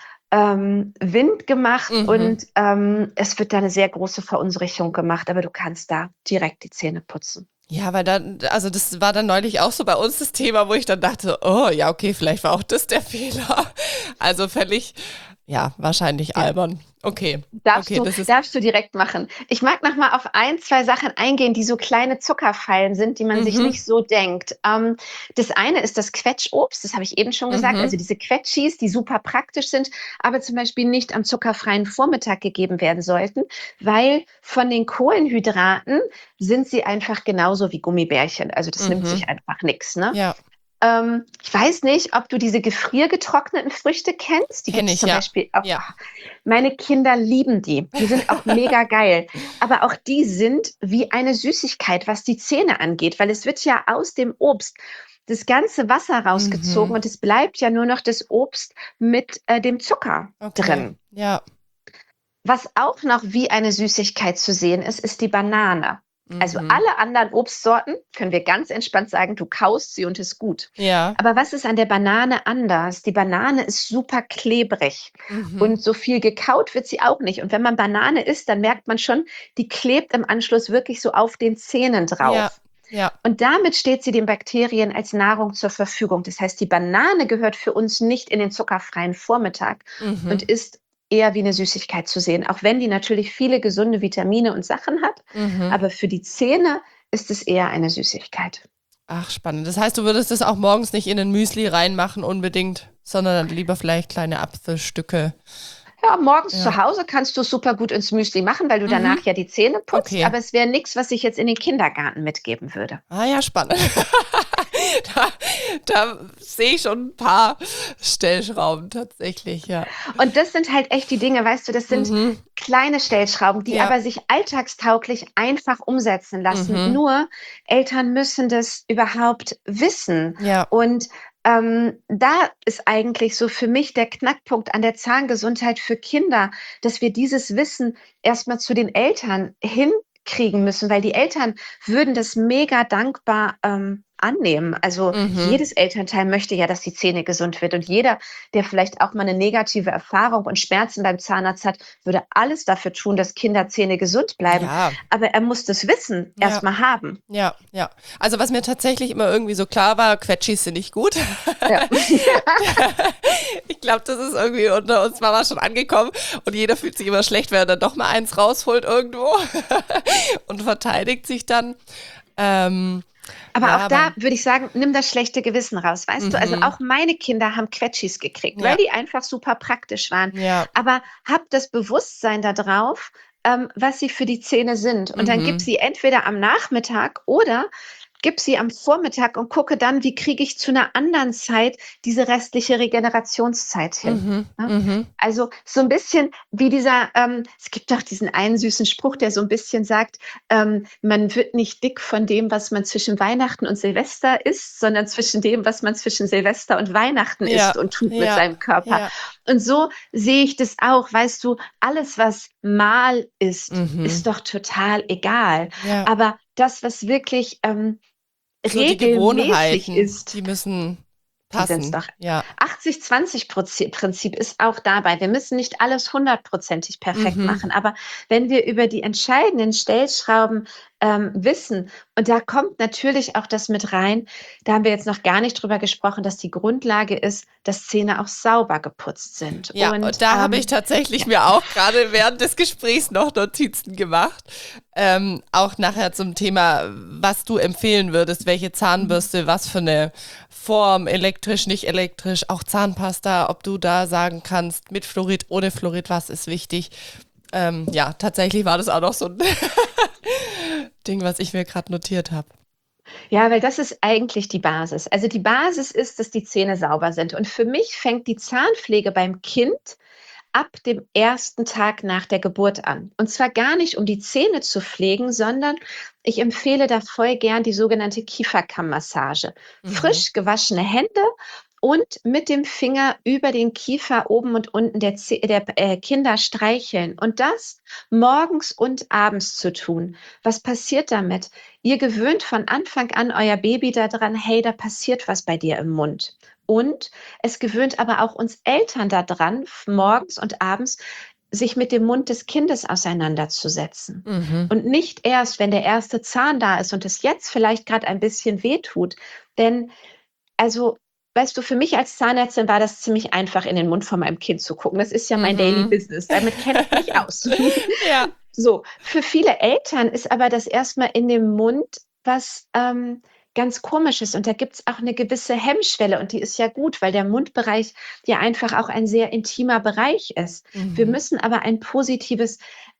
Wind gemacht Mhm. und es wird da eine sehr große Verunsicherung gemacht, aber du kannst da direkt die Zähne putzen. Ja, weil dann, also das war dann neulich auch so bei uns das Thema, wo ich dann dachte, oh ja, okay, vielleicht war auch das der Fehler. Also völlig, ja, wahrscheinlich Ja. albern. Okay, Darfst okay, du das ist, darfst du direkt machen. Ich mag noch mal auf ein, 2 Sachen eingehen, die so kleine Zuckerfallen sind, die man sich mhm, nicht so denkt. Das eine ist das Quetschobst, das habe ich eben schon gesagt, mhm, also diese Quetschis, die super praktisch sind, aber zum Beispiel nicht am zuckerfreien Vormittag gegeben werden sollten, weil von den Kohlenhydraten sind sie einfach genauso wie Gummibärchen. Also, das nimmt mhm, sich einfach nix, ne? ja, Ich weiß nicht, ob du diese gefriergetrockneten Früchte kennst. Die gibt kenne es ich, zum ja, Beispiel auch. ja. Meine Kinder lieben die. Die sind auch mega geil. Aber auch die sind wie eine Süßigkeit, was die Zähne angeht, weil es wird ja aus dem Obst das ganze Wasser rausgezogen Mhm, und es bleibt ja nur noch das Obst mit dem Zucker okay, drin. ja, Was auch noch wie eine Süßigkeit zu sehen ist, ist die Banane. Also mhm, alle anderen Obstsorten können wir ganz entspannt sagen, du kaust sie und ist gut. ja, Aber was ist an der Banane anders? Die Banane ist super klebrig mhm, und so viel gekaut wird sie auch nicht. Und wenn man Banane isst, dann merkt man schon, die klebt im Anschluss wirklich so auf den Zähnen ja, drauf. ja, Und damit steht sie den Bakterien als Nahrung zur Verfügung. Das heißt, die Banane gehört für uns nicht in den zuckerfreien Vormittag und mhm, ist eher wie eine Süßigkeit zu sehen, auch wenn die natürlich viele gesunde Vitamine und Sachen hat. mhm. Aber für die Zähne ist es eher eine Süßigkeit. Ach, spannend. Das heißt, du würdest das auch morgens nicht in den Müsli reinmachen unbedingt, sondern dann lieber vielleicht kleine Apfelstücke. Ja, morgens zu Ja. Hause kannst du es super gut ins Müsli machen, weil du danach Mhm. ja die Zähne putzt, Okay. aber es wäre nichts, was ich jetzt in den Kindergarten mitgeben würde. Ah ja, spannend. Da, da sehe ich schon ein paar Stellschrauben tatsächlich, ja. Und das sind halt echt die Dinge, weißt du, das sind Mhm. kleine Stellschrauben, die Ja. aber sich alltagstauglich einfach umsetzen lassen. Mhm. Nur Eltern müssen das überhaupt wissen. Ja. Und da ist eigentlich so für mich der Knackpunkt an der Zahngesundheit für Kinder, dass wir dieses Wissen erstmal zu den Eltern hinkriegen müssen, weil die Eltern würden das mega dankbar annehmen. Also Mhm. jedes Elternteil möchte ja, dass die Zähne gesund wird. Und jeder, der vielleicht auch mal eine negative Erfahrung und Schmerzen beim Zahnarzt hat, würde alles dafür tun, dass Kinderzähne gesund bleiben. Ja. Aber er muss das Wissen Ja. erstmal haben. Ja. Ja. Also was mir tatsächlich immer irgendwie so klar war, Quetschis sind nicht gut. Ja. Ich glaube, das ist irgendwie unter uns Mama schon angekommen und jeder fühlt sich immer schlecht, wenn er dann doch mal eins rausholt irgendwo und verteidigt sich dann. Ähm, Aber ja, auch aber da würde ich sagen, nimm das schlechte Gewissen raus. Weißt du, also mhm. auch meine Kinder haben Quetschis gekriegt, weil Ja, die einfach super praktisch waren. ja, Aber hab das Bewusstsein darauf, was sie für die Zähne sind. Und dann gib mhm. sie entweder am Nachmittag oder gib sie am Vormittag und gucke dann, wie kriege ich zu einer anderen Zeit diese restliche Regenerationszeit hin. Mhm. Ne? Mhm. Also so ein bisschen wie es gibt doch diesen einen süßen Spruch, der so ein bisschen sagt, man wird nicht dick von dem, was man zwischen Weihnachten und Silvester isst, sondern zwischen dem, was man zwischen Silvester und Weihnachten isst Ja, und tut mit ja, seinem Körper. ja. Und so sehe ich das auch. Weißt du, alles, was mal ist, Mhm. ist doch total egal. Ja. Aber das, was wirklich So die regelmäßig Gewohnheiten, ist, die müssen die sind es passen. doch. Ja. 80-20-Prinzip ist auch dabei. Wir müssen nicht alles hundertprozentig perfekt Mhm. machen, aber wenn wir über die entscheidenden Stellschrauben wissen, und da kommt natürlich auch das mit rein, da haben wir jetzt noch gar nicht drüber gesprochen, dass die Grundlage ist, dass Zähne auch sauber geputzt sind. Ja, und Und da habe ich tatsächlich ja. mir auch gerade während des Gesprächs noch Notizen gemacht. Auch nachher zum Thema, was du empfehlen würdest, welche Zahnbürste, was für eine Form, elektrisch, nicht elektrisch, auch Zahnpasta, ob du da sagen kannst, mit Fluorid, ohne Fluorid, was ist wichtig. Ja, tatsächlich war das auch noch so ein Ding, was ich mir gerade notiert habe. Ja, weil das ist eigentlich die Basis. Also die Basis ist, dass die Zähne sauber sind. Und für mich fängt die Zahnpflege beim Kind ab dem ersten Tag nach der Geburt an. Und zwar gar nicht, um die Zähne zu pflegen, sondern ich empfehle da voll gern die sogenannte Kieferkammmassage. Mhm. Frisch gewaschene Hände und mit dem Finger über den Kiefer oben und unten der Kinder streicheln. Und das morgens und abends zu tun. Was passiert damit? Ihr gewöhnt von Anfang an euer Baby daran, hey, da passiert was bei dir im Mund. Und es gewöhnt aber auch uns Eltern daran, morgens und abends sich mit dem Mund des Kindes auseinanderzusetzen. Mhm. Und nicht erst, wenn der erste Zahn da ist und es jetzt vielleicht gerade ein bisschen wehtut. Denn, also, weißt du, für mich als Zahnärztin war das ziemlich einfach, in den Mund von meinem Kind zu gucken. Das ist ja mein Daily Mhm. Business. Damit kenne ich mich aus. Ja. So, für viele Eltern ist aber das erstmal in dem Mund was ganz Komisches. Und da gibt es auch eine gewisse Hemmschwelle. Und die ist ja gut, weil der Mundbereich ja einfach auch ein sehr intimer Bereich ist. Wir Mhm. müssen aber ein positives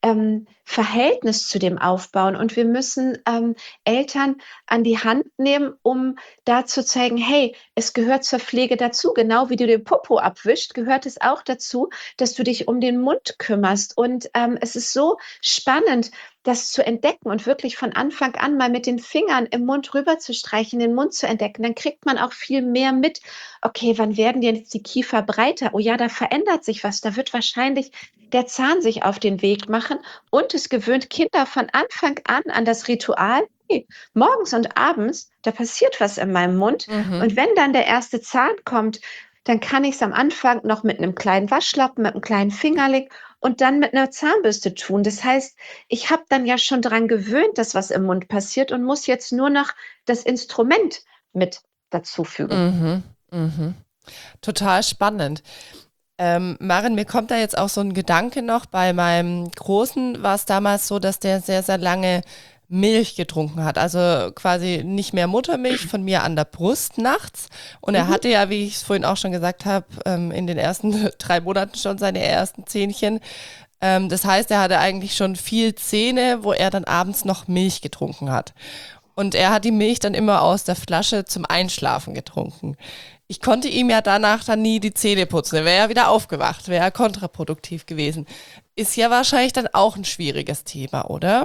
Verhältnis zu dem aufbauen. Und wir müssen Eltern an die Hand nehmen, um da zu zeigen, hey, es gehört zur Pflege dazu. Genau wie du den Popo abwischt, gehört es auch dazu, dass du dich um den Mund kümmerst. Und es ist so spannend, das zu entdecken und wirklich von Anfang an mal mit den Fingern im Mund rüber zu streichen, den Mund zu entdecken. Dann kriegt man auch viel mehr mit. Okay, wann werden denn jetzt die Kiefer breiter? Oh ja, da verändert sich was. Da wird wahrscheinlich der Zahn sich auf den Weg machen. Und es gewöhnt Kinder von Anfang an das Ritual. Hey, morgens und abends, da passiert was in meinem Mund. Mhm. Und wenn dann der erste Zahn kommt, dann kann ich es am Anfang noch mit einem kleinen Waschlappen, mit einem kleinen Fingerling und dann mit einer Zahnbürste tun. Das heißt, ich habe dann ja schon daran gewöhnt, dass was im Mund passiert und muss jetzt nur noch das Instrument mit dazufügen. Mhm. Mhm. Total spannend. Maren, mir kommt da jetzt auch so ein Gedanke noch. Bei meinem Großen war es damals so, dass der sehr, sehr lange Milch getrunken hat. Also quasi nicht mehr Muttermilch von mir an der Brust nachts. Und er Mhm. hatte ja, wie ich es vorhin auch schon gesagt habe, in den ersten 3 Monaten schon seine ersten Zähnchen. Das heißt, er hatte eigentlich schon viel Zähne, wo er dann abends noch Milch getrunken hat. Und er hat die Milch dann immer aus der Flasche zum Einschlafen getrunken. Ich konnte ihm ja danach dann nie die Zähne putzen. Er wäre ja wieder aufgewacht, wäre ja kontraproduktiv gewesen. Ist ja wahrscheinlich dann auch ein schwieriges Thema, oder?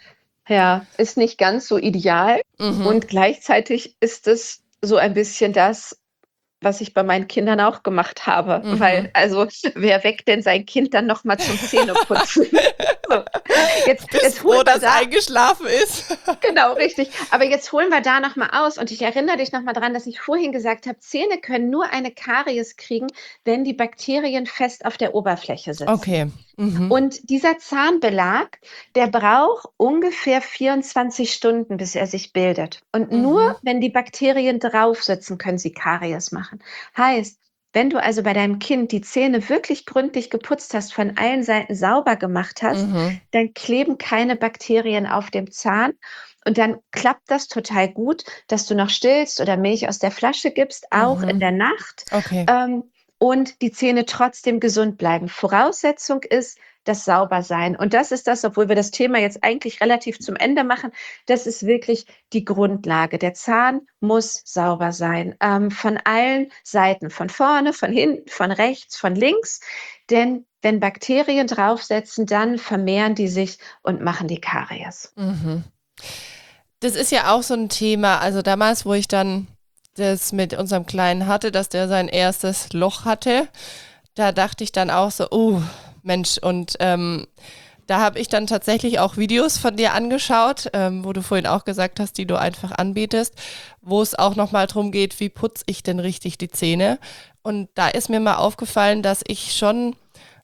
Ja, ist nicht ganz so ideal Mhm. und gleichzeitig ist es so ein bisschen das, was ich bei meinen Kindern auch gemacht habe, Mhm. weil also wer weckt denn sein Kind dann noch mal zum Zähneputzen? So, Bist jetzt holen froh, wir dass da eingeschlafen ist. genau, richtig. Aber jetzt holen wir da noch mal aus und ich erinnere dich noch mal dran, dass ich vorhin gesagt habe, Zähne können nur eine Karies kriegen, wenn die Bakterien fest auf der Oberfläche sitzen. Okay. Mhm. Und dieser Zahnbelag, der braucht ungefähr 24 Stunden, bis er sich bildet. Und nur Mhm. wenn die Bakterien drauf sitzen, können sie Karies machen. Heißt, wenn du also bei deinem Kind die Zähne wirklich gründlich geputzt hast, von allen Seiten sauber gemacht hast, Mhm. dann kleben keine Bakterien auf dem Zahn. Und dann klappt das total gut, dass du noch stillst oder Milch aus der Flasche gibst, auch in Mhm. der Nacht. Okay. Ähm, und die Zähne trotzdem gesund bleiben. Voraussetzung ist das Saubersein. Und das ist das, obwohl wir das Thema jetzt eigentlich relativ zum Ende machen, das ist wirklich die Grundlage. Der Zahn muss sauber sein, von allen Seiten, von vorne, von hinten, von rechts, von links. Denn wenn Bakterien draufsetzen, dann vermehren die sich und machen die Karies. Mhm. Das ist ja auch so ein Thema. Also damals, wo ich dann das mit unserem Kleinen hatte, dass der sein erstes Loch hatte, da dachte ich dann auch so, oh Mensch, und da habe ich dann tatsächlich auch Videos von dir angeschaut, wo du vorhin auch gesagt hast, die du einfach anbietest, wo es auch nochmal darum geht, wie putze ich denn richtig die Zähne. Und da ist mir mal aufgefallen, dass ich schon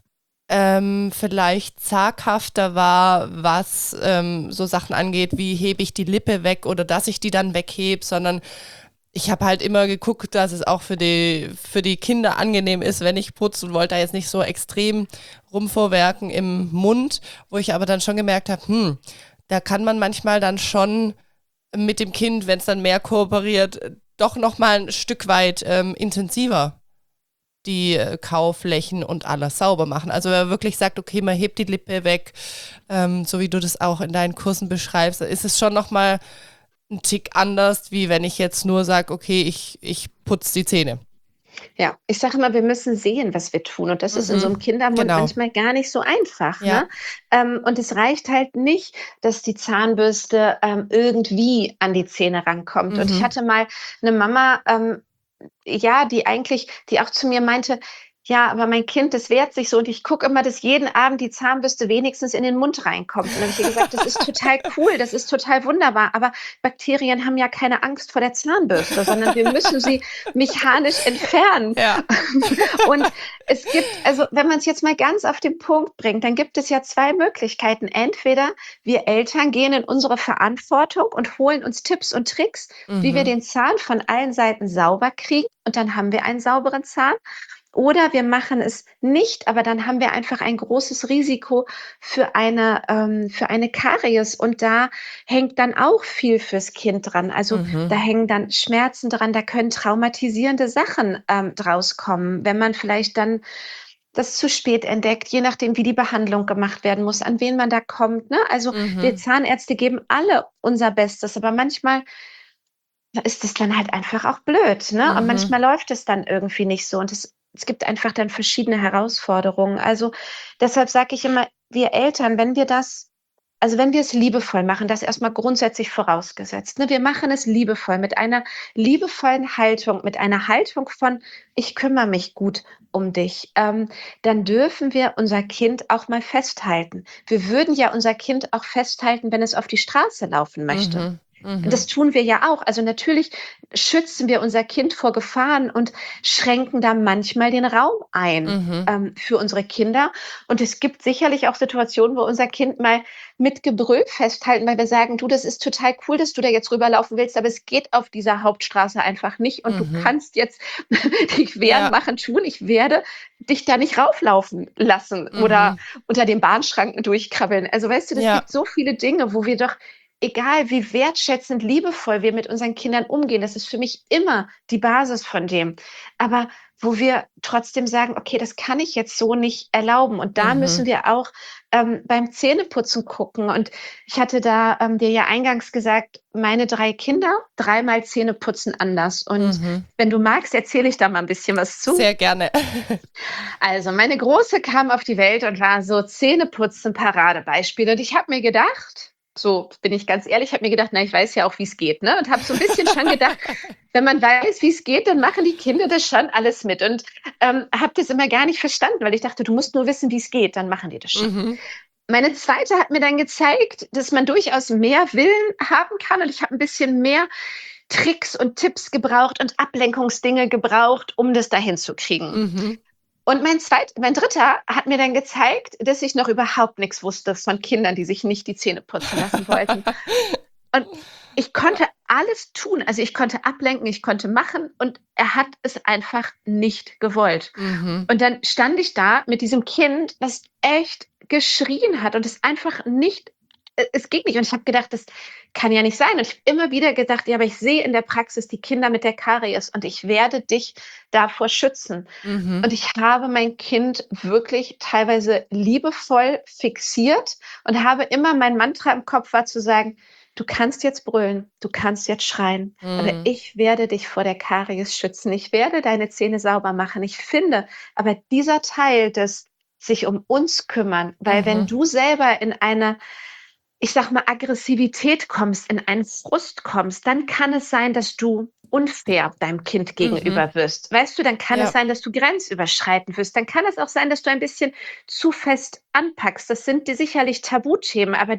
vielleicht zaghafter war, was so Sachen angeht, wie hebe ich die Lippe weg oder dass ich die dann weghebe, sondern ich habe halt immer geguckt, dass es auch für die Kinder angenehm ist, wenn ich putze und wollte da jetzt nicht so extrem rumvorwerken im Mund, wo ich aber dann schon gemerkt habe, da kann man manchmal dann schon mit dem Kind, wenn es dann mehr kooperiert, doch nochmal ein Stück weit intensiver die Kauflächen und alles sauber machen. Also wenn man wirklich sagt, okay, man hebt die Lippe weg, so wie du das auch in deinen Kursen beschreibst, ist es schon nochmal ein Tick anders, wie wenn ich jetzt nur sage, okay, ich putze die Zähne. Ja, ich sage immer, wir müssen sehen, was wir tun. Und das ist in so einem Kindermund Genau. manchmal gar nicht so einfach, Ja. ne? Und es reicht halt nicht, dass die Zahnbürste irgendwie an die Zähne rankommt. Und ich Mhm. hatte mal eine Mama, ja, die auch zu mir meinte, ja, aber mein Kind, das wehrt sich so und ich gucke immer, dass jeden Abend die Zahnbürste wenigstens in den Mund reinkommt. Und dann habe ich ihr gesagt, das ist total cool, das ist total wunderbar, aber Bakterien haben ja keine Angst vor der Zahnbürste, sondern wir müssen sie mechanisch entfernen. Ja. Und es gibt, also wenn man es jetzt mal ganz auf den Punkt bringt, dann gibt es ja zwei Möglichkeiten. Entweder wir Eltern gehen in unsere Verantwortung und holen uns Tipps und Tricks, wie wir Mhm. den Zahn von allen Seiten sauber kriegen und dann haben wir einen sauberen Zahn. Oder wir machen es nicht, aber dann haben wir einfach ein großes Risiko für eine Karies. Und da hängt dann auch viel fürs Kind dran. Also Mhm. da hängen dann Schmerzen dran, da können traumatisierende Sachen draus kommen, wenn man vielleicht dann das zu spät entdeckt, je nachdem, wie die Behandlung gemacht werden muss, an wen man da kommt. Ne? Also wir Mhm. Zahnärzte geben alle unser Bestes, aber manchmal ist es dann halt einfach auch blöd, ne? Und Mhm. manchmal läuft es dann irgendwie nicht so und es gibt einfach dann verschiedene Herausforderungen. Also, deshalb sage ich immer, wir Eltern, wenn wir es liebevoll machen, das erstmal grundsätzlich vorausgesetzt, ne? Wir machen es liebevoll, mit einer liebevollen Haltung, mit einer Haltung von: „Ich kümmere mich gut um dich“, dann dürfen wir unser Kind auch mal festhalten. Wir würden ja unser Kind auch festhalten, wenn es auf die Straße laufen möchte. Mhm. Mhm. Das tun wir ja auch. Also natürlich schützen wir unser Kind vor Gefahren und schränken da manchmal den Raum ein, Mhm. für unsere Kinder. Und es gibt sicherlich auch Situationen, wo unser Kind mal mit Gebrüll festhalten, weil wir sagen, du, das ist total cool, dass du da jetzt rüberlaufen willst, aber es geht auf dieser Hauptstraße einfach nicht und du Mhm. kannst jetzt dich wehren, Ja. machen, tun. Ich werde dich da nicht rauflaufen lassen oder Mhm. unter den Bahnschranken durchkrabbeln. Also weißt du, das Ja. gibt so viele Dinge, wo wir doch egal wie wertschätzend, liebevoll wir mit unseren Kindern umgehen, das ist für mich immer die Basis von dem. Aber wo wir trotzdem sagen, okay, das kann ich jetzt so nicht erlauben. Und da Mhm. müssen wir auch beim Zähneputzen gucken. Und ich hatte da dir ja eingangs gesagt, meine 3 Kinder, dreimal Zähneputzen anders. Und Mhm. wenn du magst, erzähle ich da mal ein bisschen was zu. Sehr gerne. Also meine Große kam auf die Welt und war so Zähneputzen-Paradebeispiel. Und ich habe mir gedacht, so bin ich ganz ehrlich, habe mir gedacht, na, ich weiß ja auch, wie es geht, ne? Und habe so ein bisschen schon gedacht, wenn man weiß, wie es geht, dann machen die Kinder das schon alles mit. Und habe das immer gar nicht verstanden, weil ich dachte, du musst nur wissen, wie es geht, dann machen die das schon. Mhm. Meine Zweite hat mir dann gezeigt, dass man durchaus mehr Willen haben kann und ich habe ein bisschen mehr Tricks und Tipps gebraucht und Ablenkungsdinge gebraucht, um das dahin zu kriegen. Mhm. Und mein Dritter hat mir dann gezeigt, dass ich noch überhaupt nichts wusste von Kindern, die sich nicht die Zähne putzen lassen wollten. Und ich konnte alles tun. Also ich konnte ablenken, ich konnte machen und er hat es einfach nicht gewollt. Mhm. Und dann stand ich da mit diesem Kind, das echt geschrien hat und es einfach nicht es geht nicht. Und ich habe gedacht, das kann ja nicht sein. Und ich habe immer wieder gedacht, ja, aber ich sehe in der Praxis die Kinder mit der Karies und ich werde dich davor schützen. Mhm. Und ich habe mein Kind wirklich teilweise liebevoll fixiert und habe immer mein Mantra im Kopf war zu sagen, du kannst jetzt brüllen, du kannst jetzt schreien, aber Mhm. ich werde dich vor der Karies schützen. Ich werde deine Zähne sauber machen. Ich finde, aber dieser Teil des sich um uns kümmern, weil wenn Mhm. du selber in eine, ich sag mal, Aggressivität kommst, in einen Frust kommst, dann kann es sein, dass du unfair deinem Kind Mhm. gegenüber wirst. Weißt du, dann kann es Ja. sein, dass du grenzüberschreitend wirst. Dann kann es auch sein, dass du ein bisschen zu fest anpackst. Das sind die sicherlich Tabuthemen, aber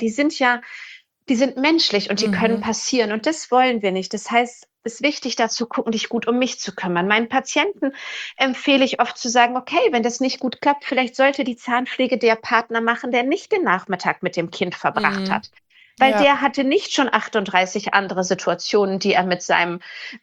die sind menschlich und die können Mhm. passieren. Und das wollen wir nicht. Das heißt, es ist wichtig, da zu gucken, dich gut um mich zu kümmern. Meinen Patienten empfehle ich oft zu sagen, okay, wenn das nicht gut klappt, vielleicht sollte die Zahnpflege der Partner machen, der nicht den Nachmittag mit dem Kind verbracht Mhm. hat. Weil Ja. der hatte nicht schon 38 andere Situationen, die er mit seinem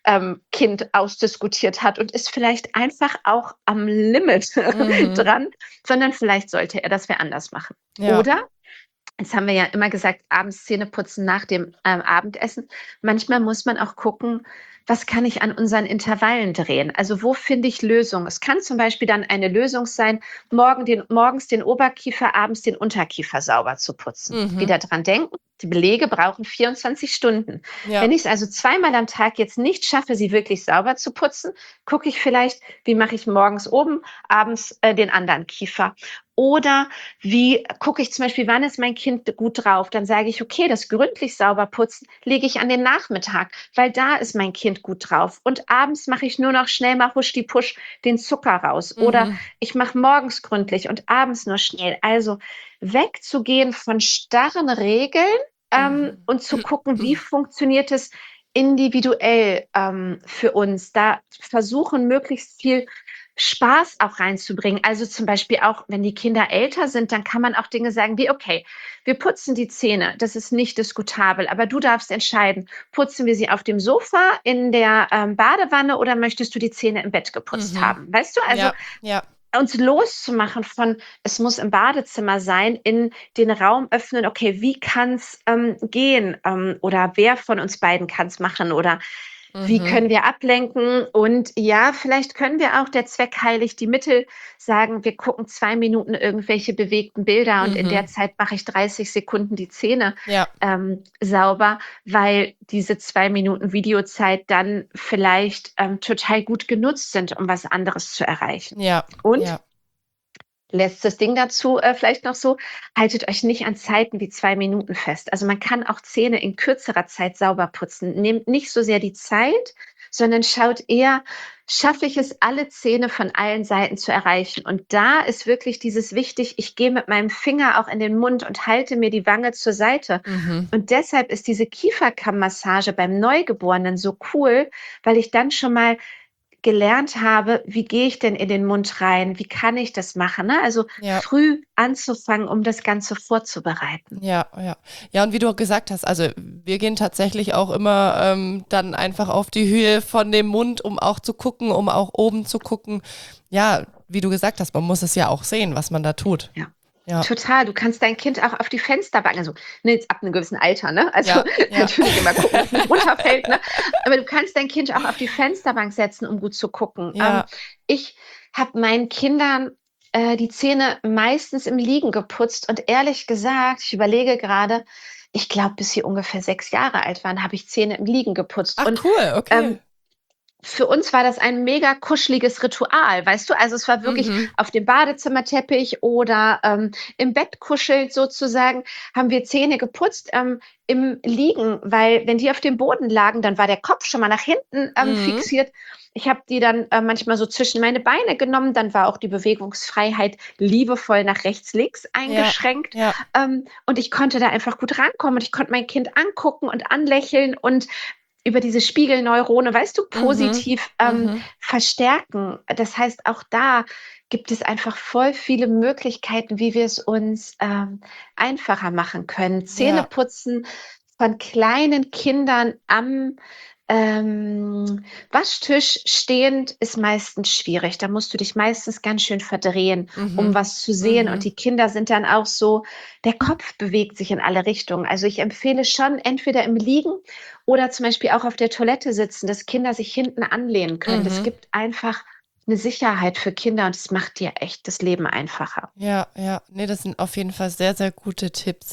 Kind ausdiskutiert hat und ist vielleicht einfach auch am Limit Mhm. dran, sondern vielleicht sollte er das wer anders machen. Ja. Oder jetzt haben wir ja immer gesagt, abends Zähne putzen nach dem Abendessen. Manchmal muss man auch gucken, was kann ich an unseren Intervallen drehen? Also wo finde ich Lösungen? Es kann zum Beispiel dann eine Lösung sein, morgens den Oberkiefer, abends den Unterkiefer sauber zu putzen. Mhm. Wieder dran denken, die Belege brauchen 24 Stunden. Ja. Wenn ich es also zweimal am Tag jetzt nicht schaffe, sie wirklich sauber zu putzen, gucke ich vielleicht, wie mache ich morgens oben, abends den anderen Kiefer. Oder wie gucke ich zum Beispiel, wann ist mein Kind gut drauf? Dann sage ich, okay, das gründlich sauber putzen lege ich an den Nachmittag, weil da ist mein Kind gut drauf. Und abends mache ich nur noch schnell mal husch die Pusch den Zucker raus. Oder Mhm. ich mache morgens gründlich und abends nur schnell. Also wegzugehen von starren Regeln Mhm. und zu gucken, wie funktioniert es individuell für uns. Da versuchen, möglichst viel Spaß auch reinzubringen. Also zum Beispiel auch, wenn die Kinder älter sind, dann kann man auch Dinge sagen wie, okay, wir putzen die Zähne, das ist nicht diskutabel, aber du darfst entscheiden, putzen wir sie auf dem Sofa, in der Badewanne oder möchtest du die Zähne im Bett geputzt Mhm. haben? Weißt du, also Ja. Ja. uns loszumachen von, es muss im Badezimmer sein, in den Raum öffnen, okay, wie kann es gehen oder wer von uns beiden kann es machen oder wie Mhm. können wir ablenken? Und ja, vielleicht können wir auch der Zweck heiligt die Mittel sagen, wir gucken 2 Minuten irgendwelche bewegten Bilder und in der Mhm. Zeit mache ich 30 Sekunden die Zähne Ja. sauber, weil diese 2 Minuten Videozeit dann vielleicht total gut genutzt sind, um was anderes zu erreichen. Ja. Und Ja. letztes Ding dazu, vielleicht noch so, haltet euch nicht an Zeiten wie 2 Minuten fest. Also man kann auch Zähne in kürzerer Zeit sauber putzen. Nehmt nicht so sehr die Zeit, sondern schaut eher, schaffe ich es, alle Zähne von allen Seiten zu erreichen. Und da ist wirklich dieses wichtig, ich gehe mit meinem Finger auch in den Mund und halte mir die Wange zur Seite. Mhm. Und deshalb ist diese Kieferkammmassage beim Neugeborenen so cool, weil ich dann schon mal gelernt habe, wie gehe ich denn in den Mund rein? Wie kann ich das machen? Ne? Also Ja. früh anzufangen, um das Ganze vorzubereiten. Ja, ja. Ja, und wie du gesagt hast, also wir gehen tatsächlich auch immer dann einfach auf die Höhe von dem Mund, um auch zu gucken, um auch oben zu gucken. Ja, wie du gesagt hast, man muss es ja auch sehen, was man da tut. Ja. Ja, Total. Du kannst dein Kind auch auf die Fensterbank, also ne, jetzt ab einem gewissen Alter, ne? Also ja, ja. natürlich immer gucken, dass es nicht runterfällt, ne? Aber du kannst dein Kind auch auf die Fensterbank setzen, um gut zu gucken. Ja, Ich habe meinen Kindern die Zähne meistens im Liegen geputzt und ehrlich gesagt, ich überlege gerade, ich glaube, bis sie ungefähr 6 Jahre alt waren, habe ich Zähne im Liegen geputzt. ach Und cool, okay. ähm, für uns war das ein mega kuscheliges Ritual, weißt du? Also es war wirklich Mhm. auf dem Badezimmerteppich oder im Bett kuschelnd sozusagen, haben wir Zähne geputzt im Liegen, weil wenn die auf dem Boden lagen, dann war der Kopf schon mal nach hinten Mhm. fixiert. Ich habe die dann manchmal so zwischen meine Beine genommen, dann war auch die Bewegungsfreiheit liebevoll nach rechts, links Ja, eingeschränkt ja. und ich konnte da einfach gut rankommen und ich konnte mein Kind angucken und anlächeln und über diese Spiegelneurone, weißt du, Mhm. positiv Mhm. verstärken. Das heißt, auch da gibt es einfach voll viele Möglichkeiten, wie wir es uns einfacher machen können. Ja. Zähneputzen von kleinen Kindern am Waschtisch stehend ist meistens schwierig. Da musst du dich meistens ganz schön verdrehen, um Mhm. was zu sehen. Und Mhm. die Kinder sind dann auch so, der Kopf bewegt sich in alle Richtungen. Also ich empfehle schon entweder im Liegen oder zum Beispiel auch auf der Toilette sitzen, dass Kinder sich hinten anlehnen können. Das Mhm. gibt einfach eine Sicherheit für Kinder und es macht dir echt das Leben einfacher. Ja, ja. Nee, das sind auf jeden Fall sehr, sehr gute Tipps.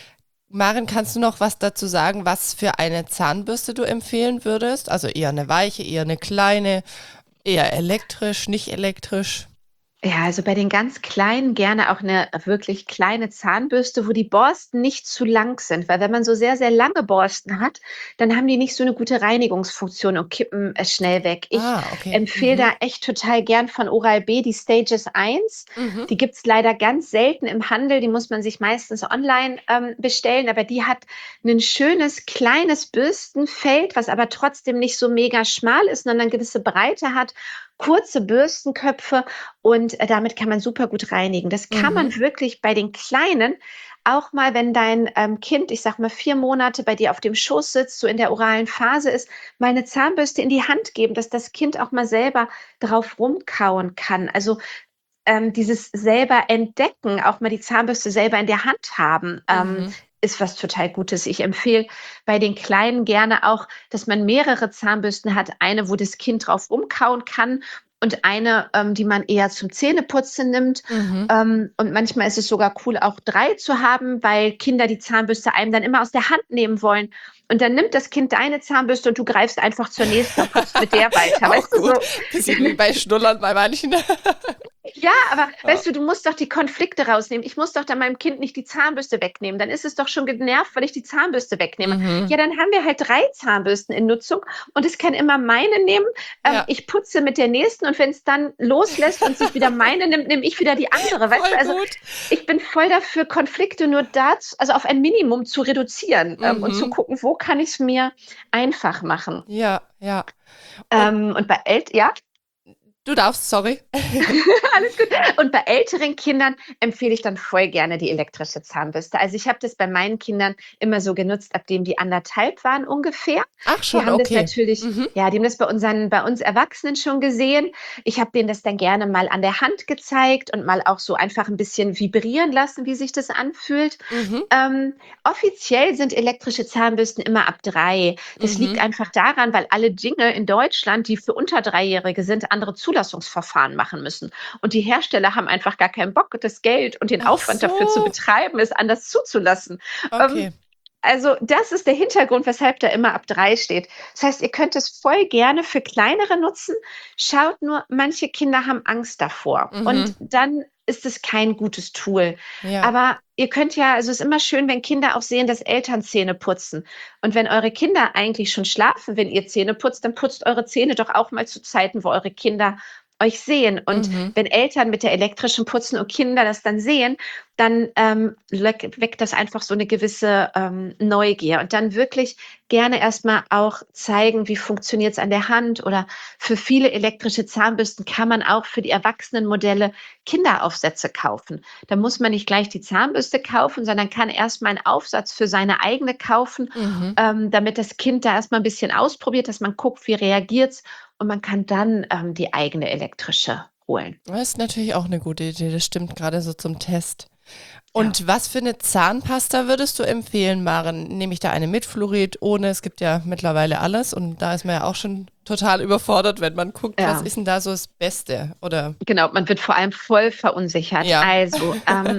Maren, kannst du noch was dazu sagen, was für eine Zahnbürste du empfehlen würdest? Also eher eine weiche, eher eine kleine, eher elektrisch, nicht elektrisch? Ja, also bei den ganz Kleinen gerne auch eine wirklich kleine Zahnbürste, wo die Borsten nicht zu lang sind, weil wenn man so sehr, sehr lange Borsten hat, dann haben die nicht so eine gute Reinigungsfunktion und kippen, schnell weg. Ich Ah, okay. empfehle da Mhm. echt total gern von Oral-B die Stages 1. Mhm. Die gibt's leider ganz selten im Handel, die muss man sich meistens online, bestellen, aber die hat ein schönes kleines Bürstenfeld, was aber trotzdem nicht so mega schmal ist, sondern eine gewisse Breite hat, kurze Bürstenköpfe und damit kann man super gut reinigen. Das kann Mhm. man wirklich bei den Kleinen auch mal, wenn dein Kind, ich sag mal 4 Monate bei dir auf dem Schoß sitzt, so in der oralen Phase ist, mal eine Zahnbürste in die Hand geben, dass das Kind auch mal selber drauf rumkauen kann. Also dieses selber entdecken, auch mal die Zahnbürste selber in der Hand haben, Mhm. ist was total Gutes. Ich empfehle bei den Kleinen gerne auch, dass man mehrere Zahnbürsten hat. Eine, wo das Kind drauf rumkauen kann und eine, die man eher zum Zähneputzen nimmt. Mhm. Und manchmal ist es sogar cool, auch 3 zu haben, weil Kinder die Zahnbürste einem dann immer aus der Hand nehmen wollen. Und dann nimmt das Kind deine Zahnbürste und du greifst einfach zur nächsten und putzt mit der weiter. Auch Weißt du, so. gut. Bisschen wie bei Schnullern bei manchen. Ja, aber Ja. weißt du, du musst doch die Konflikte rausnehmen. Ich muss doch dann meinem Kind nicht die Zahnbürste wegnehmen. Dann ist es doch schon genervt, weil ich die Zahnbürste wegnehme. Mhm. Ja, dann haben wir halt 3 Zahnbürsten in Nutzung und es kann immer meine nehmen. Ja, Ich putze mit der nächsten und wenn es dann loslässt und sich wieder meine nimmt, nehme ich wieder die andere. Weißt du, voll also gut. ich bin voll dafür, Konflikte nur dazu, also auf ein Minimum zu reduzieren, und zu Mhm. gucken, wo kann ich es mir einfach machen. Ja, ja. Und Und bei ja. du darfst, sorry. Alles gut. Und bei älteren Kindern empfehle ich dann voll gerne die elektrische Zahnbürste. Also ich habe das bei meinen Kindern immer so genutzt, ab dem die 1,5 waren ungefähr. Ach Die schon, haben das okay. natürlich, Mhm. ja, die haben das bei uns Erwachsenen schon gesehen. Ich habe denen das dann gerne mal an der Hand gezeigt und mal auch so einfach ein bisschen vibrieren lassen, wie sich das anfühlt. Mhm. Offiziell sind elektrische Zahnbürsten immer ab 3. Das liegt Mhm. einfach daran, weil alle Dinge in Deutschland, die für unter Dreijährige sind, andere Zulassungsverfahren machen müssen. Und die Hersteller haben einfach gar keinen Bock, das Geld und den Ach Aufwand dafür zu so. betreiben, es anders zuzulassen. Ähm, Okay. also das ist der Hintergrund, weshalb da immer ab 3 steht. Das heißt, ihr könnt es voll gerne für kleinere nutzen. Schaut nur, manche Kinder haben Angst davor. Und Mhm. dann ist es kein gutes Tool. Ja. Aber ihr könnt ja, also es ist immer schön, wenn Kinder auch sehen, dass Eltern Zähne putzen. Und wenn eure Kinder eigentlich schon schlafen, wenn ihr Zähne putzt, dann putzt eure Zähne doch auch mal zu Zeiten, wo eure Kinder euch sehen. Und Mhm. wenn Eltern mit der elektrischen putzen und Kinder das dann sehen, dann weckt das einfach so eine gewisse Neugier. Und dann wirklich gerne erstmal auch zeigen, wie funktioniert es an der Hand. Oder für viele elektrische Zahnbürsten kann man auch für die Erwachsenenmodelle Kinderaufsätze kaufen. Da muss man nicht gleich die Zahnbürste kaufen, sondern kann erstmal einen Aufsatz für seine eigene kaufen, Mhm. damit das Kind da erstmal ein bisschen ausprobiert, dass man guckt, wie reagiert es und man kann dann die eigene elektrische holen. Das ist natürlich auch eine gute Idee, das stimmt, gerade so zum Test. Ja. Und was für eine Zahnpasta würdest du empfehlen, Maren? Nehme ich da eine mit Fluorid, ohne? Es gibt ja mittlerweile alles und da ist man ja auch schon total überfordert, wenn man guckt, was Ja. ist denn da so das Beste? Oder Genau, man wird vor allem voll verunsichert. ja. Also,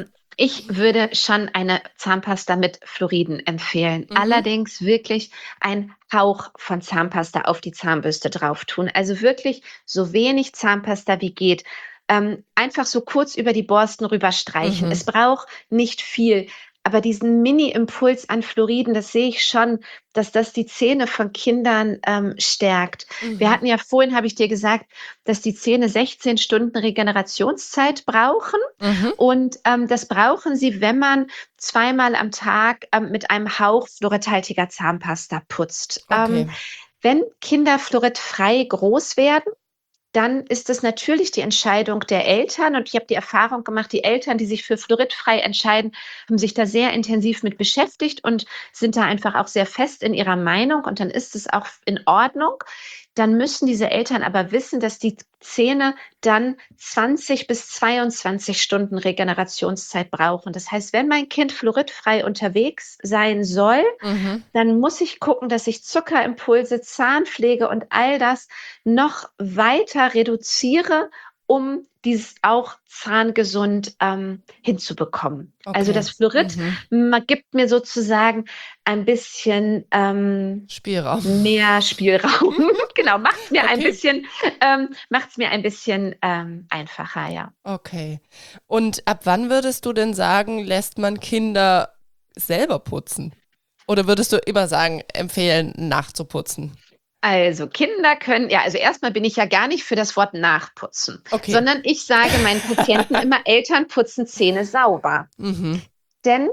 ich würde schon eine Zahnpasta mit Fluoriden empfehlen. Mhm. Allerdings wirklich ein Hauch von Zahnpasta auf die Zahnbürste drauf tun. Also wirklich so wenig Zahnpasta wie geht. Einfach so kurz über die Borsten rüber streichen. Mhm. Es braucht nicht viel. Aber diesen Mini-Impuls an Fluoriden, das sehe ich schon, dass das die Zähne von Kindern stärkt. Wir Mhm. hatten ja vorhin, habe ich dir gesagt, dass die Zähne 16 Stunden Regenerationszeit brauchen. Mhm. Und das brauchen sie, wenn man zweimal am Tag mit einem Hauch fluoridhaltiger Zahnpasta putzt. Okay. Wenn Kinder fluoridfrei groß werden, dann ist es natürlich die Entscheidung der Eltern. Und ich habe die Erfahrung gemacht, die Eltern, die sich für fluoridfrei entscheiden, haben sich da sehr intensiv mit beschäftigt und sind da einfach auch sehr fest in ihrer Meinung. Und dann ist es auch in Ordnung. Dann müssen diese Eltern aber wissen, dass die Zähne dann 20 bis 22 Stunden Regenerationszeit brauchen. Das heißt, wenn mein Kind fluoridfrei unterwegs sein soll, dann muss ich gucken, dass ich Zuckerimpulse, Zahnpflege und all das noch weiter reduziere, um dieses auch zahngesund hinzubekommen. Also Okay. das Fluorid gibt mir sozusagen ein bisschen Spielraum. mehr Spielraum. Genau, Okay. macht es mir ein bisschen einfacher, ja. Okay. Und ab wann würdest du denn sagen, lässt man Kinder selber putzen? Oder würdest du immer sagen, empfehlen, nachzuputzen? Also Kinder können, ja, also erstmal bin ich ja gar nicht für das Wort nachputzen, Okay. sondern ich sage meinen Patienten immer, Eltern putzen Zähne sauber. Mhm. Denn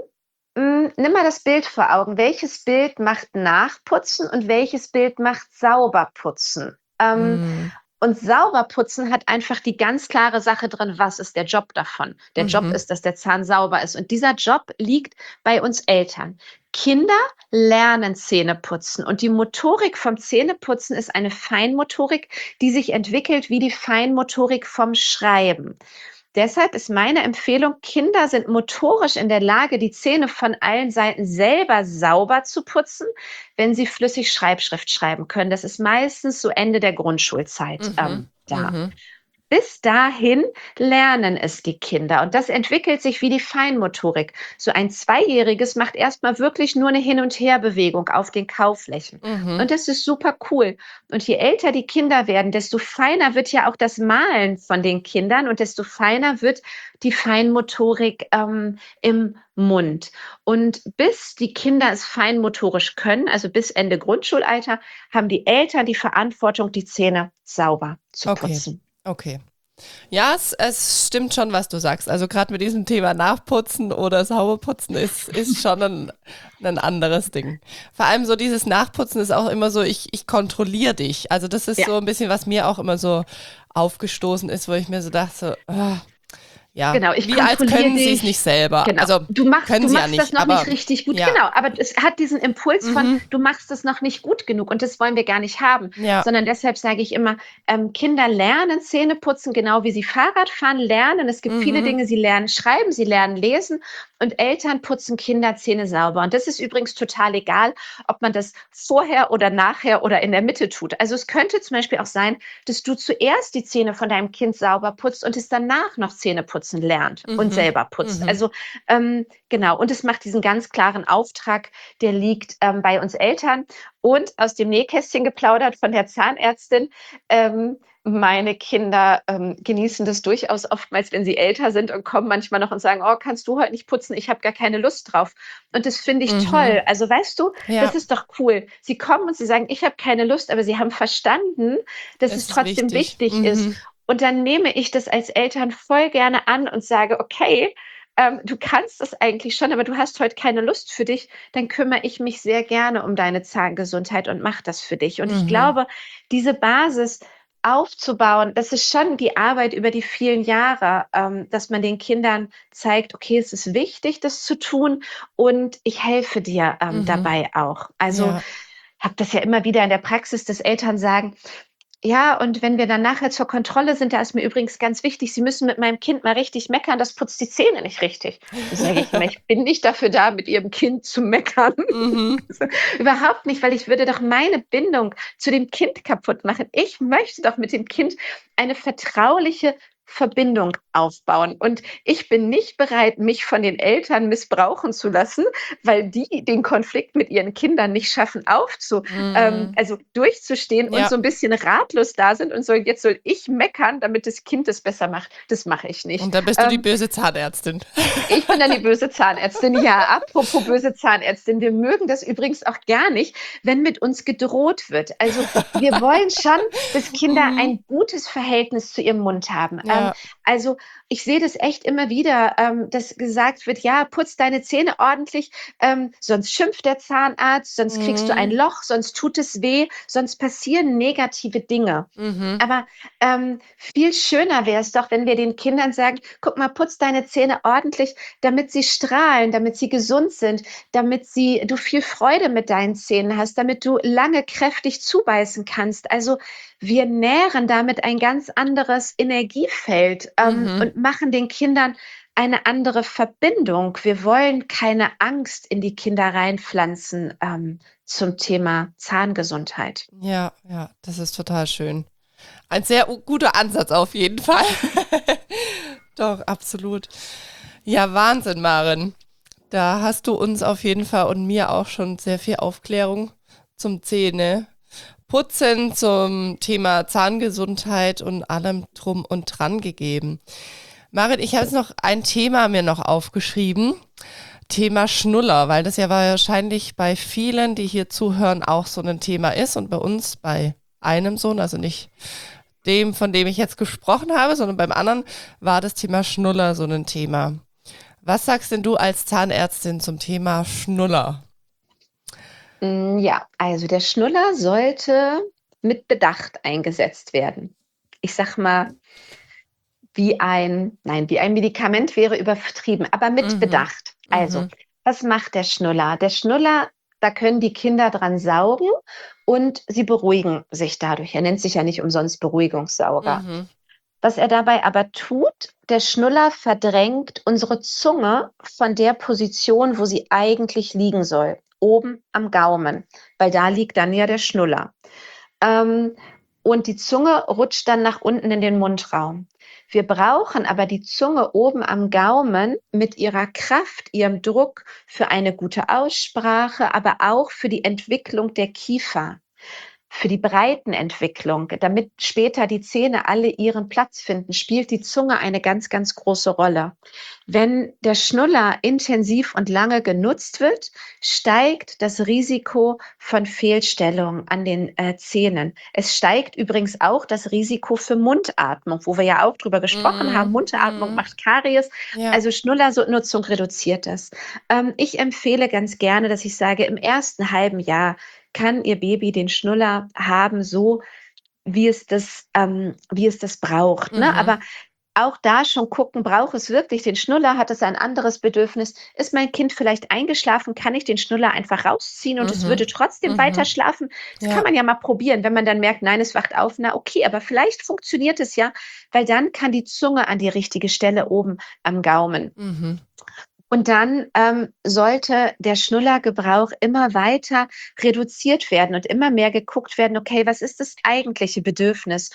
nimm mal das Bild vor Augen. Welches Bild macht Nachputzen und welches Bild macht Sauberputzen? Mhm. Und Sauberputzen hat einfach die ganz klare Sache drin, was ist der Job davon? Der Job Mhm. ist, dass der Zahn sauber ist. Und dieser Job liegt bei uns Eltern. Kinder lernen Zähneputzen und die Motorik vom Zähneputzen ist eine Feinmotorik, die sich entwickelt wie die Feinmotorik vom Schreiben. Deshalb ist meine Empfehlung, Kinder sind motorisch in der Lage, die Zähne von allen Seiten selber sauber zu putzen, wenn sie flüssig Schreibschrift schreiben können. Das ist meistens so Ende der Grundschulzeit Mhm. da. Mhm. Bis dahin lernen es die Kinder und das entwickelt sich wie die Feinmotorik. So ein Zweijähriges macht erstmal wirklich nur eine Hin- und Herbewegung auf den Kauflächen. Mhm. Und das ist super cool. Und je älter die Kinder werden, desto feiner wird ja auch das Malen von den Kindern und desto feiner wird die Feinmotorik im Mund. Und bis die Kinder es feinmotorisch können, also bis Ende Grundschulalter, haben die Eltern die Verantwortung, die Zähne sauber zu Okay. putzen. Okay. Ja, es stimmt schon, was du sagst. Also gerade mit diesem Thema Nachputzen oder Sauberputzen ist schon ein anderes Ding. Vor allem so dieses Nachputzen ist auch immer so, ich kontrolliere dich. Also das ist Ja, so ein bisschen, was mir auch immer so aufgestoßen ist, wo ich mir so dachte, so, ja, genau. Ich wie als kontrolliere können sie es dich. nicht selber. Genau. Also Du können sie ja machst das nicht, noch nicht aber richtig gut. ja, Genau. Aber es hat diesen Impuls von, mhm, du machst es noch nicht gut genug. Und das wollen wir gar nicht haben. ja, Sondern deshalb sage ich immer, Kinder lernen Zähneputzen, genau wie sie Fahrradfahren lernen. Es gibt viele mhm, Dinge, sie lernen schreiben, sie lernen lesen. Und Eltern putzen Kinderzähne sauber. Und das ist übrigens total egal, ob man das vorher oder nachher oder in der Mitte tut. Also es könnte zum Beispiel auch sein, dass du zuerst die Zähne von deinem Kind sauber putzt und es danach noch Zähne putzen lernt und mhm, selber putzt. mhm, Also genau, und es macht diesen ganz klaren Auftrag, der liegt bei uns Eltern. Und aus dem Nähkästchen geplaudert von der Zahnärztin, meine Kinder genießen das durchaus oftmals, wenn sie älter sind und kommen manchmal noch und sagen, oh, kannst du heute nicht putzen? Ich habe gar keine Lust drauf. Und das finde ich mhm, toll. Also weißt du, das ja, ist doch cool. Sie kommen und sie sagen, ich habe keine Lust, aber sie haben verstanden, dass es es ist trotzdem wichtig. wichtig ist. Mhm, Und dann nehme ich das als Eltern voll gerne an und sage, okay, du kannst das eigentlich schon, aber du hast heute keine Lust für dich, dann kümmere ich mich sehr gerne um deine Zahngesundheit und mache das für dich. Und ich mhm, glaube, diese Basis aufzubauen, das ist schon die Arbeit über die vielen Jahre, dass man den Kindern zeigt, okay, es ist wichtig, das zu tun und ich helfe dir mhm, dabei auch. Also ja. habe das ja immer wieder in der Praxis, dass Eltern sagen, ja, und wenn wir dann nachher zur Kontrolle sind, da ist mir übrigens ganz wichtig, Sie müssen mit meinem Kind mal richtig meckern, das putzt die Zähne nicht richtig. Da sage ich immer, ich bin nicht dafür da, mit Ihrem Kind zu meckern. Mhm. Also, überhaupt nicht, weil ich würde doch meine Bindung zu dem Kind kaputt machen. Ich möchte doch mit dem Kind eine vertrauliche Verbindung aufbauen. Und ich bin nicht bereit, mich von den Eltern missbrauchen zu lassen, weil die den Konflikt mit ihren Kindern nicht schaffen, Mhm. also durchzustehen und Ja, so ein bisschen ratlos da sind und so, jetzt soll ich meckern, damit das Kind es besser macht. Das mache ich nicht. und dann bist du die böse Zahnärztin. Ich bin dann die böse Zahnärztin. Ja, apropos böse Zahnärztin, wir mögen das übrigens auch gar nicht, wenn mit uns gedroht wird. Also wir wollen schon, dass Kinder Mhm. ein gutes Verhältnis zu ihrem Mund haben. Ja, Also ich sehe das echt immer wieder, dass gesagt wird, ja, putz deine Zähne ordentlich, sonst schimpft der Zahnarzt, sonst kriegst du ein Mhm. Loch, sonst tut es weh, sonst passieren negative Dinge. Mhm. Aber viel schöner wäre es doch, wenn wir den Kindern sagen, guck mal, putz deine Zähne ordentlich, damit sie strahlen, damit sie gesund sind, damit du viel Freude mit deinen Zähnen hast, damit du lange kräftig zubeißen kannst. Also wir nähren damit ein ganz anderes Energiefeld, Mhm. und machen den Kindern eine andere Verbindung. Wir wollen keine Angst in die Kinder reinpflanzen, zum Thema Zahngesundheit. Ja, ja, das ist total schön. Ein sehr guter Ansatz auf jeden Fall. Doch, absolut. Ja, Wahnsinn, Maren. Da hast du uns auf jeden Fall und mir auch schon sehr viel Aufklärung zum Zähne putzen, zum Thema Zahngesundheit und allem drum und dran gegeben. Maren, ich habe jetzt noch ein Thema mir noch aufgeschrieben. Thema Schnuller, weil das ja wahrscheinlich bei vielen, die hier zuhören, auch so ein Thema ist und bei uns bei einem Sohn, also nicht dem, von dem ich jetzt gesprochen habe, sondern beim anderen war das Thema Schnuller so ein Thema. Was sagst denn du als Zahnärztin zum Thema Schnuller? Ja, also der Schnuller sollte mit Bedacht eingesetzt werden. Ich sag mal, wie ein Medikament wäre übertrieben, aber mit Mhm, Bedacht. Also, mhm, was macht der Schnuller? Der Schnuller, da können die Kinder dran saugen und sie beruhigen sich dadurch. Er nennt sich ja nicht umsonst Beruhigungssauger. mhm, Was er dabei aber tut, der Schnuller verdrängt unsere Zunge von der Position, wo sie eigentlich liegen soll, oben am Gaumen, weil da liegt dann ja der Schnuller. Ähm, und die Zunge rutscht dann nach unten in den Mundraum. Wir brauchen aber die Zunge oben am Gaumen mit ihrer Kraft, ihrem Druck für eine gute Aussprache, aber auch für die Entwicklung der Kiefer, für die Breitenentwicklung, damit später die Zähne alle ihren Platz finden, spielt die Zunge eine ganz, ganz große Rolle. Wenn der Schnuller intensiv und lange genutzt wird, steigt das Risiko von Fehlstellungen an den Zähnen. Es steigt übrigens auch das Risiko für Mundatmung, wo wir ja auch drüber gesprochen haben. mhm, Mundatmung mhm. macht Karies, Ja, also Schnullernutzung reduziert das. Ich empfehle ganz gerne, dass ich sage, im ersten halben Jahr kann Ihr Baby den Schnuller haben, so wie es das braucht. Ne? mhm, Aber auch da schon gucken, braucht es wirklich den Schnuller? Hat es ein anderes Bedürfnis? Ist mein Kind vielleicht eingeschlafen? Kann ich den Schnuller einfach rausziehen und es mhm, würde trotzdem weiter mhm. schlafen? Das kann Ja, man ja mal probieren. Wenn man dann merkt, nein, es wacht auf, na okay, aber vielleicht funktioniert es ja, weil dann kann die Zunge an die richtige Stelle oben am Gaumen. mhm, Und dann sollte der Schnullergebrauch immer weiter reduziert werden und immer mehr geguckt werden, okay, was ist das eigentliche Bedürfnis,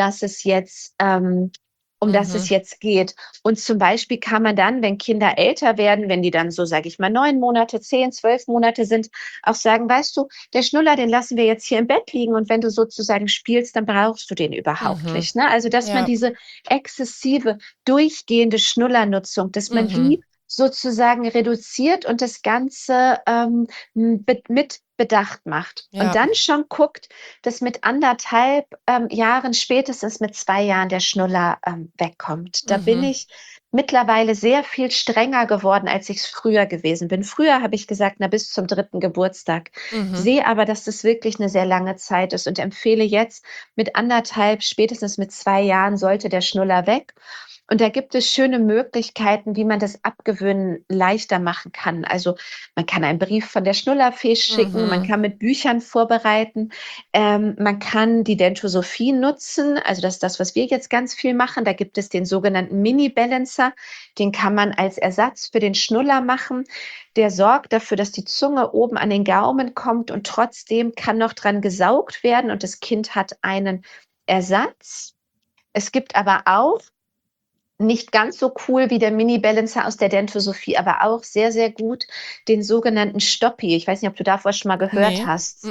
um das es mhm, jetzt geht. Und zum Beispiel kann man dann, wenn Kinder älter werden, wenn die dann so, sage ich mal, 9 Monate, 10, 12 Monate sind, auch sagen, weißt du, der Schnuller, den lassen wir jetzt hier im Bett liegen und wenn du sozusagen spielst, dann brauchst du den überhaupt mhm. nicht. Ne? Also, dass man Ja, diese exzessive, durchgehende Schnullernutzung, dass man mhm. die sozusagen reduziert und das Ganze mit Bedacht macht. Und Ja, dann schon guckt, dass mit 1,5 Jahren, spätestens mit 2 Jahren, der Schnuller wegkommt. Da bin mhm, ich mittlerweile sehr viel strenger geworden, als ich es früher gewesen bin. Früher habe ich gesagt, na bis zum 3. Geburtstag. mhm, Sehe aber, dass das wirklich eine sehr lange Zeit ist und empfehle jetzt mit 1,5, spätestens mit 2 Jahren sollte der Schnuller weg. Und da gibt es schöne Möglichkeiten, wie man das Abgewöhnen leichter machen kann. Also man kann einen Brief von der Schnullerfee schicken, man mhm, kann mit Büchern vorbereiten, man kann die Dentosophie nutzen, also das ist das, was wir jetzt ganz viel machen. Da gibt es den sogenannten Mini-Balancer, den kann man als Ersatz für den Schnuller machen. Der sorgt dafür, dass die Zunge oben an den Gaumen kommt und trotzdem kann noch dran gesaugt werden und das Kind hat einen Ersatz. Es gibt aber auch nicht ganz so cool wie der Mini-Balancer aus der Dentosophie, aber auch sehr, sehr gut den sogenannten Stoppi. Ich weiß nicht, ob du davor schon mal gehört nee, hast. mhm,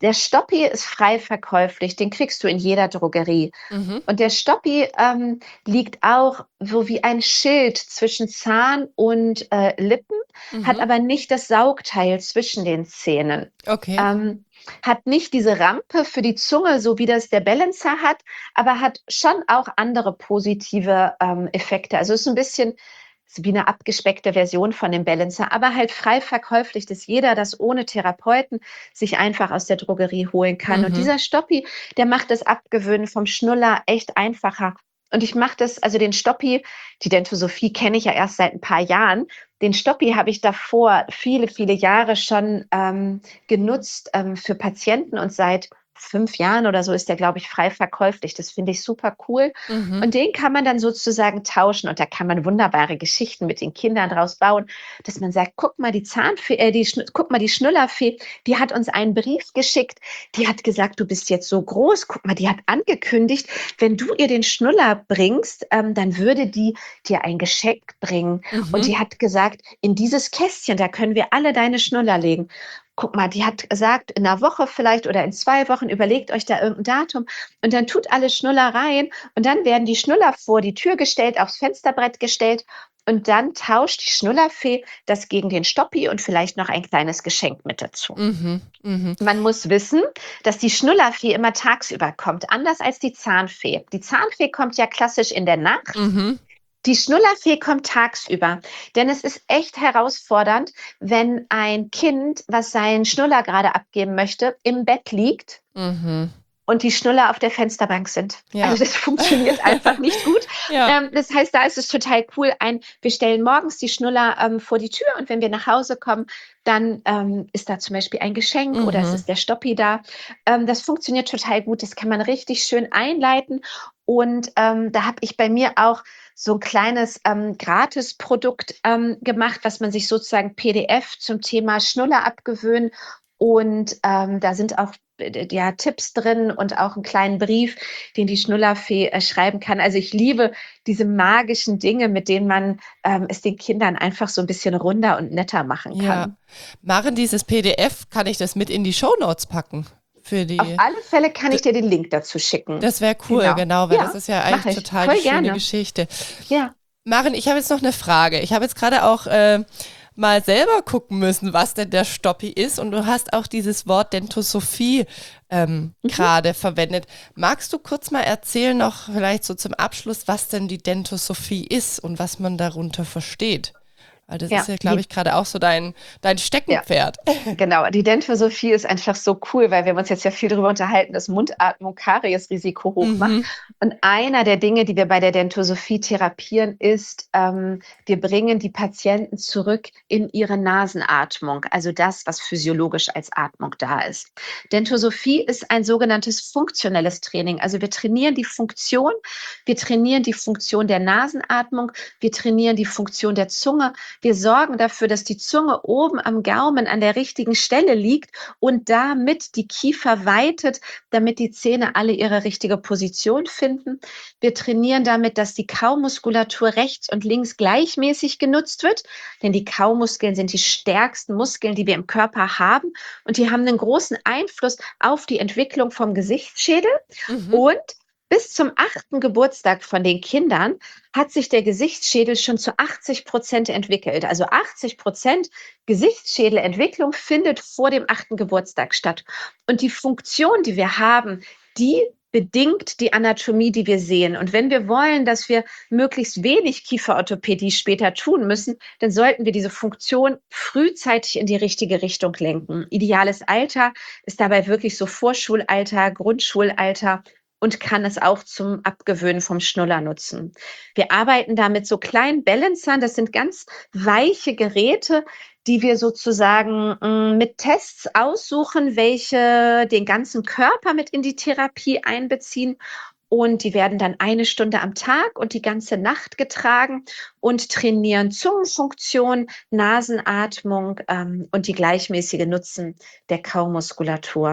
Der Stoppi ist frei verkäuflich, den kriegst du in jeder Drogerie. Mhm. Und der Stoppi liegt auch so wie ein Schild zwischen Zahn und Lippen, hat Mhm. aber nicht das Saugteil zwischen den Zähnen. Okay. Ähm, hat nicht diese Rampe für die Zunge, so wie das der Balancer hat, aber hat schon auch andere positive Effekte. Also es ist ein bisschen wie eine abgespeckte Version von dem Balancer, aber halt frei verkäuflich, dass jeder das ohne Therapeuten sich einfach aus der Drogerie holen kann. Und Mhm. dieser Stoppi, der macht das Abgewöhnen vom Schnuller echt einfacher. Und ich mache das, also den Stoppi, die Dentosophie kenne ich ja erst seit ein paar Jahren. Den Stoppi habe ich davor viele, viele Jahre schon genutzt für Patienten und seit 5 Jahren oder so ist der, glaube ich, frei verkäuflich. Das finde ich super cool. Mhm. Und den kann man dann sozusagen tauschen und da kann man wunderbare Geschichten mit den Kindern draus bauen, dass man sagt, guck mal, die Zahnfee, guck mal, die Schnullerfee, die hat uns einen Brief geschickt, die hat gesagt, du bist jetzt so groß, guck mal, die hat angekündigt, wenn du ihr den Schnuller bringst, dann würde die dir ein Geschenk bringen. Und Mhm. die hat gesagt, in dieses Kästchen, da können wir alle deine Schnuller legen. Guck mal, die hat gesagt, in einer Woche vielleicht oder in 2 Wochen, überlegt euch da irgendein Datum und dann tut alle Schnuller rein und dann werden die Schnuller vor die Tür gestellt, aufs Fensterbrett gestellt und dann tauscht die Schnullerfee das gegen den Stoppi und vielleicht noch ein kleines Geschenk mit dazu. Mhm. Mhm. Man muss wissen, dass die Schnullerfee immer tagsüber kommt, anders als die Zahnfee. Die Zahnfee kommt ja klassisch in der Nacht. Mhm. Die Schnullerfee kommt tagsüber, denn es ist echt herausfordernd, wenn ein Kind, was seinen Schnuller gerade abgeben möchte, im Bett liegt Mhm. und die Schnuller auf der Fensterbank sind. Ja. Also das funktioniert einfach nicht gut. Ja. Das heißt, da ist es total cool. Wir stellen morgens die Schnuller vor die Tür und wenn wir nach Hause kommen, dann ist da zum Beispiel ein Geschenk oder es Mhm. ist der Stoppi da. Das funktioniert total gut. Das kann man richtig schön einleiten. Und da habe ich bei mir auch so ein kleines Gratisprodukt gemacht, was man sich sozusagen PDF zum Thema Schnuller abgewöhnen. Und da sind auch ja, Tipps drin und auch einen kleinen Brief, den die Schnullerfee schreiben kann. Also ich liebe diese magischen Dinge, mit denen man es den Kindern einfach so ein bisschen runder und netter machen Ja. kann. Maren, dieses PDF, kann ich das mit in die Shownotes packen? Für Auf die. alle Fälle kann ich dir den Link dazu schicken. Das wäre cool, Genau. genau, weil das Ja, ist ja eigentlich mache ich. total die Voll schöne gerne. Geschichte. Ja. Maren, ich habe jetzt noch eine Frage. Ich habe jetzt gerade auch mal selber gucken müssen, was denn der Stoppi ist. Und du hast auch dieses Wort Dentosophie Mhm. gerade verwendet. Magst du kurz mal erzählen, noch vielleicht so zum Abschluss, was denn die Dentosophie ist und was man darunter versteht? Weil das ist Ja, ja, glaube ich, gerade auch so dein ja. Steckenpferd. Genau, die Dentosophie ist einfach so cool, weil wir uns jetzt ja viel darüber unterhalten, dass Mundatmung Kariesrisiko hoch macht. Mhm. Und einer der Dinge, die wir bei der Dentosophie therapieren, ist, wir bringen die Patienten zurück in ihre Nasenatmung, also das, was physiologisch als Atmung da ist. Dentosophie ist ein sogenanntes funktionelles Training. Also wir trainieren die Funktion, wir trainieren die Funktion der Nasenatmung, wir trainieren die Funktion der Zunge, wir sorgen dafür, dass die Zunge oben am Gaumen an der richtigen Stelle liegt und damit die Kiefer weitet, damit die Zähne alle ihre richtige Position finden. Wir trainieren damit, dass die Kaumuskulatur rechts und links gleichmäßig genutzt wird, denn die Kaumuskeln sind die stärksten Muskeln, die wir im Körper haben und die haben einen großen Einfluss auf die Entwicklung vom Gesichtsschädel Mhm. und bis zum 8. Geburtstag von den Kindern hat sich der Gesichtsschädel schon zu 80% entwickelt. Also 80% Gesichtsschädelentwicklung findet vor dem 8. Geburtstag statt. Und die Funktion, die wir haben, die bedingt die Anatomie, die wir sehen. Und wenn wir wollen, dass wir möglichst wenig Kieferorthopädie später tun müssen, dann sollten wir diese Funktion frühzeitig in die richtige Richtung lenken. Ideales Alter ist dabei wirklich so Vorschulalter, Grundschulalter und kann es auch zum Abgewöhnen vom Schnuller nutzen. Wir arbeiten da mit so kleinen Balancern. Das sind ganz weiche Geräte, die wir sozusagen mit Tests aussuchen, welche den ganzen Körper mit in die Therapie einbeziehen. Und die werden dann 1 Stunde am Tag und die ganze Nacht getragen und trainieren Zungenfunktion, Nasenatmung und die gleichmäßige Nutzen der Kaumuskulatur.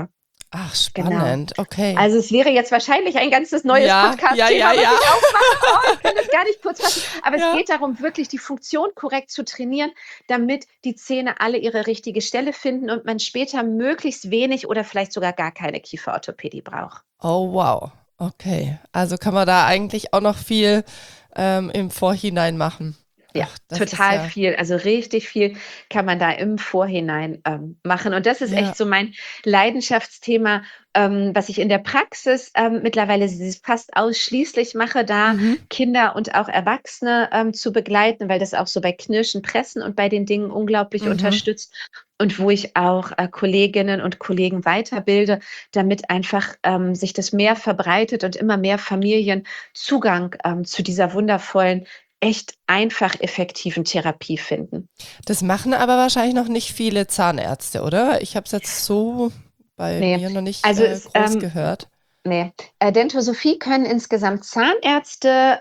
Ach, Genau. spannend. Okay. Also es wäre jetzt wahrscheinlich ein ganzes neues Ja, ja, Podcast-Thema, ja, was ja. ich aufmache. Oh, ich kann das gar nicht kurz fassen. Aber es Ja. geht darum, wirklich die Funktion korrekt zu trainieren, damit die Zähne alle ihre richtige Stelle finden und man später möglichst wenig oder vielleicht sogar gar keine Kieferorthopädie braucht. Oh, wow. Okay. Also kann man da eigentlich auch noch viel im Vorhinein machen. Ja, Ach, das ist total ja, viel. Also richtig viel kann man da im Vorhinein machen. Und das ist ja. echt so mein Leidenschaftsthema, was ich in der Praxis mittlerweile fast ausschließlich mache, da Mhm. Kinder und auch Erwachsene zu begleiten, weil das auch so bei Knirschen, Pressen und bei den Dingen unglaublich Mhm. unterstützt. Und wo ich auch Kolleginnen und Kollegen weiterbilde, damit einfach sich das mehr verbreitet und immer mehr Familien Zugang zu dieser wundervollen echt einfach effektiven Therapie finden. Das machen aber wahrscheinlich noch nicht viele Zahnärzte, oder? Ich habe es jetzt so bei Ne, mir noch nicht also es, groß gehört. ne. Dentosophie können insgesamt Zahnärzte,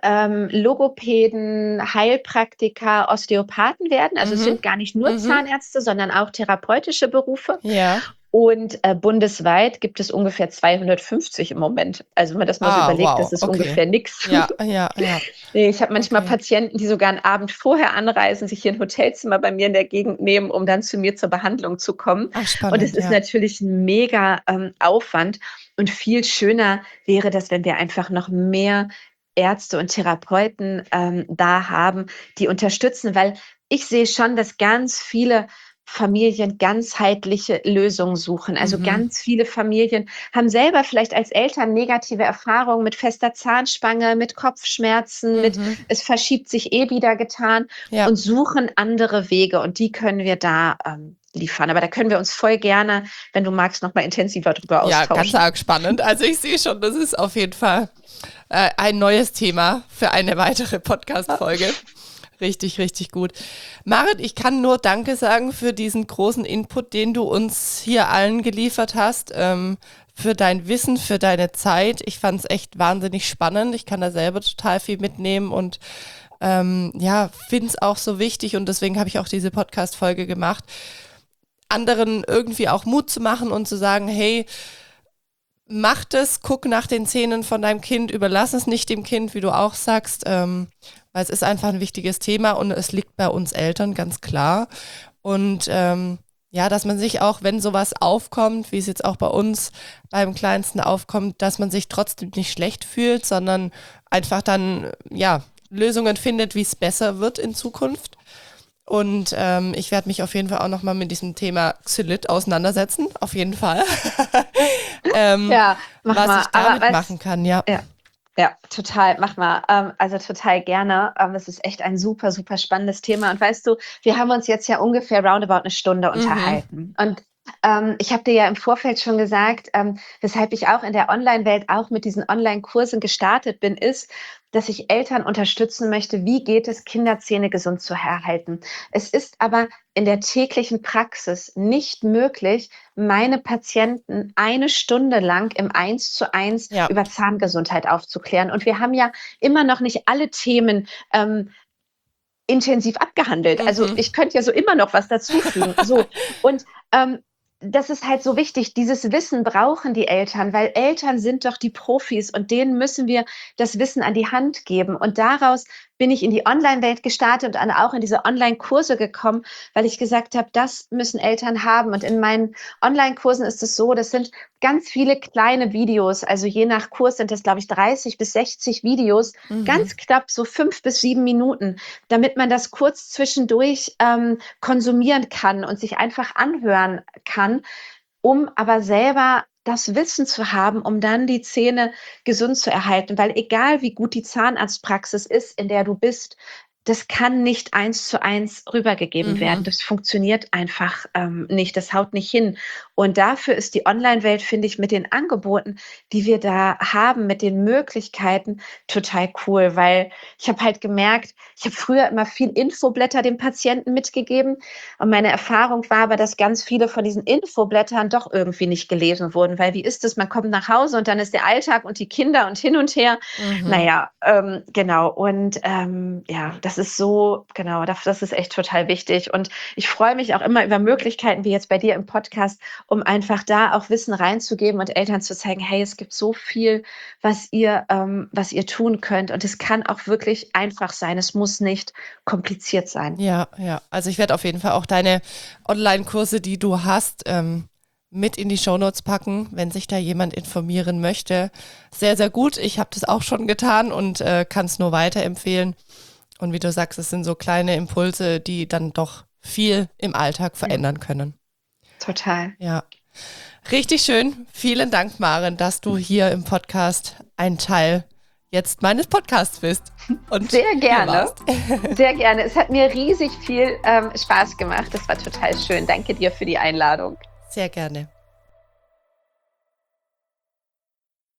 Logopäden, Heilpraktiker, Osteopathen werden. Also es Mhm. sind gar nicht nur Mhm. Zahnärzte, sondern auch therapeutische Berufe. Ja. Und bundesweit gibt es ungefähr 250 im Moment. Also wenn man das mal so Ah, überlegt, das wow. ist Okay. ungefähr nix. Ja, ja, ja. Ne, ich habe manchmal Okay. Patienten, die sogar einen Abend vorher anreisen, sich hier ein Hotelzimmer bei mir in der Gegend nehmen, um dann zu mir zur Behandlung zu kommen. Ach, Und es spannend, ist ja. natürlich ein mega Aufwand und viel schöner wäre das, wenn wir einfach noch mehr Ärzte und Therapeuten da haben, die unterstützen, weil ich sehe schon, dass ganz viele Familien ganzheitliche Lösungen suchen. Also Mhm. ganz viele Familien haben selber vielleicht als Eltern negative Erfahrungen mit fester Zahnspange, mit Kopfschmerzen, mit Mhm. es verschiebt sich eh wieder getan Ja. und suchen andere Wege und die können wir da liefern. Aber da können wir uns voll gerne, wenn du magst, noch mal intensiver drüber Ja, ganz austauschen. arg spannend. Also ich sehe schon, das ist auf jeden Fall ein neues Thema für eine weitere Podcast-Folge. Richtig, richtig gut. Marit, ich kann nur Danke sagen für diesen großen Input, den du uns hier allen geliefert hast, für dein Wissen, für deine Zeit. Ich fand es echt wahnsinnig spannend. Ich kann da selber total viel mitnehmen und ja, finde es auch so wichtig und deswegen habe ich auch diese Podcast-Folge gemacht, anderen irgendwie auch Mut zu machen und zu sagen, hey, mach das, guck nach den Zähnen von deinem Kind, überlass es nicht dem Kind, wie du auch sagst, weil es ist einfach ein wichtiges Thema und es liegt bei uns Eltern, ganz klar. Und ja, dass man sich auch, wenn sowas aufkommt, wie es jetzt auch bei uns beim Kleinsten aufkommt, dass man sich trotzdem nicht schlecht fühlt, sondern einfach dann, ja, Lösungen findet, wie es besser wird in Zukunft. Und ich werde mich auf jeden Fall auch nochmal mit diesem Thema Xylit auseinandersetzen, auf jeden Fall. ähm, Ja, mach was mal. ich Aber damit was, machen kann, ja. ja. Ja, total, mach mal. Also total gerne. Es ist echt ein super, super spannendes Thema. Und weißt du, wir haben uns jetzt ja ungefähr roundabout eine Stunde Mhm. unterhalten. Und ich habe dir ja im Vorfeld schon gesagt, weshalb ich auch in der Online-Welt auch mit diesen Online-Kursen gestartet bin, ist, dass ich Eltern unterstützen möchte, wie geht es, Kinderzähne gesund zu erhalten. Es ist aber in der täglichen Praxis nicht möglich, meine Patienten eine Stunde lang im 1:1 Ja. über Zahngesundheit aufzuklären. Und wir haben ja immer noch nicht alle Themen intensiv abgehandelt. Also Mhm. ich könnte ja so immer noch was dazufügen. So, und das ist halt so wichtig. Dieses Wissen brauchen die Eltern, weil Eltern sind doch die Profis und denen müssen wir das Wissen an die Hand geben. Und daraus bin ich in die Online-Welt gestartet und dann auch in diese Online-Kurse gekommen, weil ich gesagt habe, das müssen Eltern haben. Und in meinen Online-Kursen ist es so, das sind ganz viele kleine Videos. Also je nach Kurs sind das, glaube ich, 30 bis 60 Videos, Mhm. ganz knapp so 5 bis 7 Minuten, damit man das kurz zwischendurch konsumieren kann und sich einfach anhören kann, um aber selber das Wissen zu haben, um dann die Zähne gesund zu erhalten. Weil egal wie gut die Zahnarztpraxis ist, in der du bist, das kann nicht 1:1 rübergegeben werden. Mhm. Das funktioniert einfach nicht. Das haut nicht hin. Und dafür ist die Online-Welt, finde ich, mit den Angeboten, die wir da haben, mit den Möglichkeiten total cool, weil ich habe halt gemerkt, ich habe früher immer viel Infoblätter dem Patienten mitgegeben und meine Erfahrung war aber, dass ganz viele von diesen Infoblättern doch irgendwie nicht gelesen wurden, weil wie ist es, man kommt nach Hause und dann ist der Alltag und die Kinder und hin und her. Mhm. Naja, genau. Und ja, das das ist so, genau, das ist echt total wichtig. Und ich freue mich auch immer über Möglichkeiten, wie jetzt bei dir im Podcast, um einfach da auch Wissen reinzugeben und Eltern zu zeigen, hey, es gibt so viel, was ihr tun könnt. Und es kann auch wirklich einfach sein. Es muss nicht kompliziert sein. Ja, ja. Also ich werde auf jeden Fall auch deine Online-Kurse, die du hast, mit in die Shownotes packen, wenn sich da jemand informieren möchte. Sehr, sehr gut. Ich habe das auch schon getan und kann es nur weiterempfehlen. Und wie du sagst, es sind so kleine Impulse, die dann doch viel im Alltag verändern können. Total. Ja. Richtig schön. Vielen Dank, Maren, dass du hier im Podcast ein Teil jetzt meines Podcasts bist. Und sehr gerne. Sehr gerne. Es hat mir riesig viel Spaß gemacht. Das war total schön. Danke dir für die Einladung. Sehr gerne.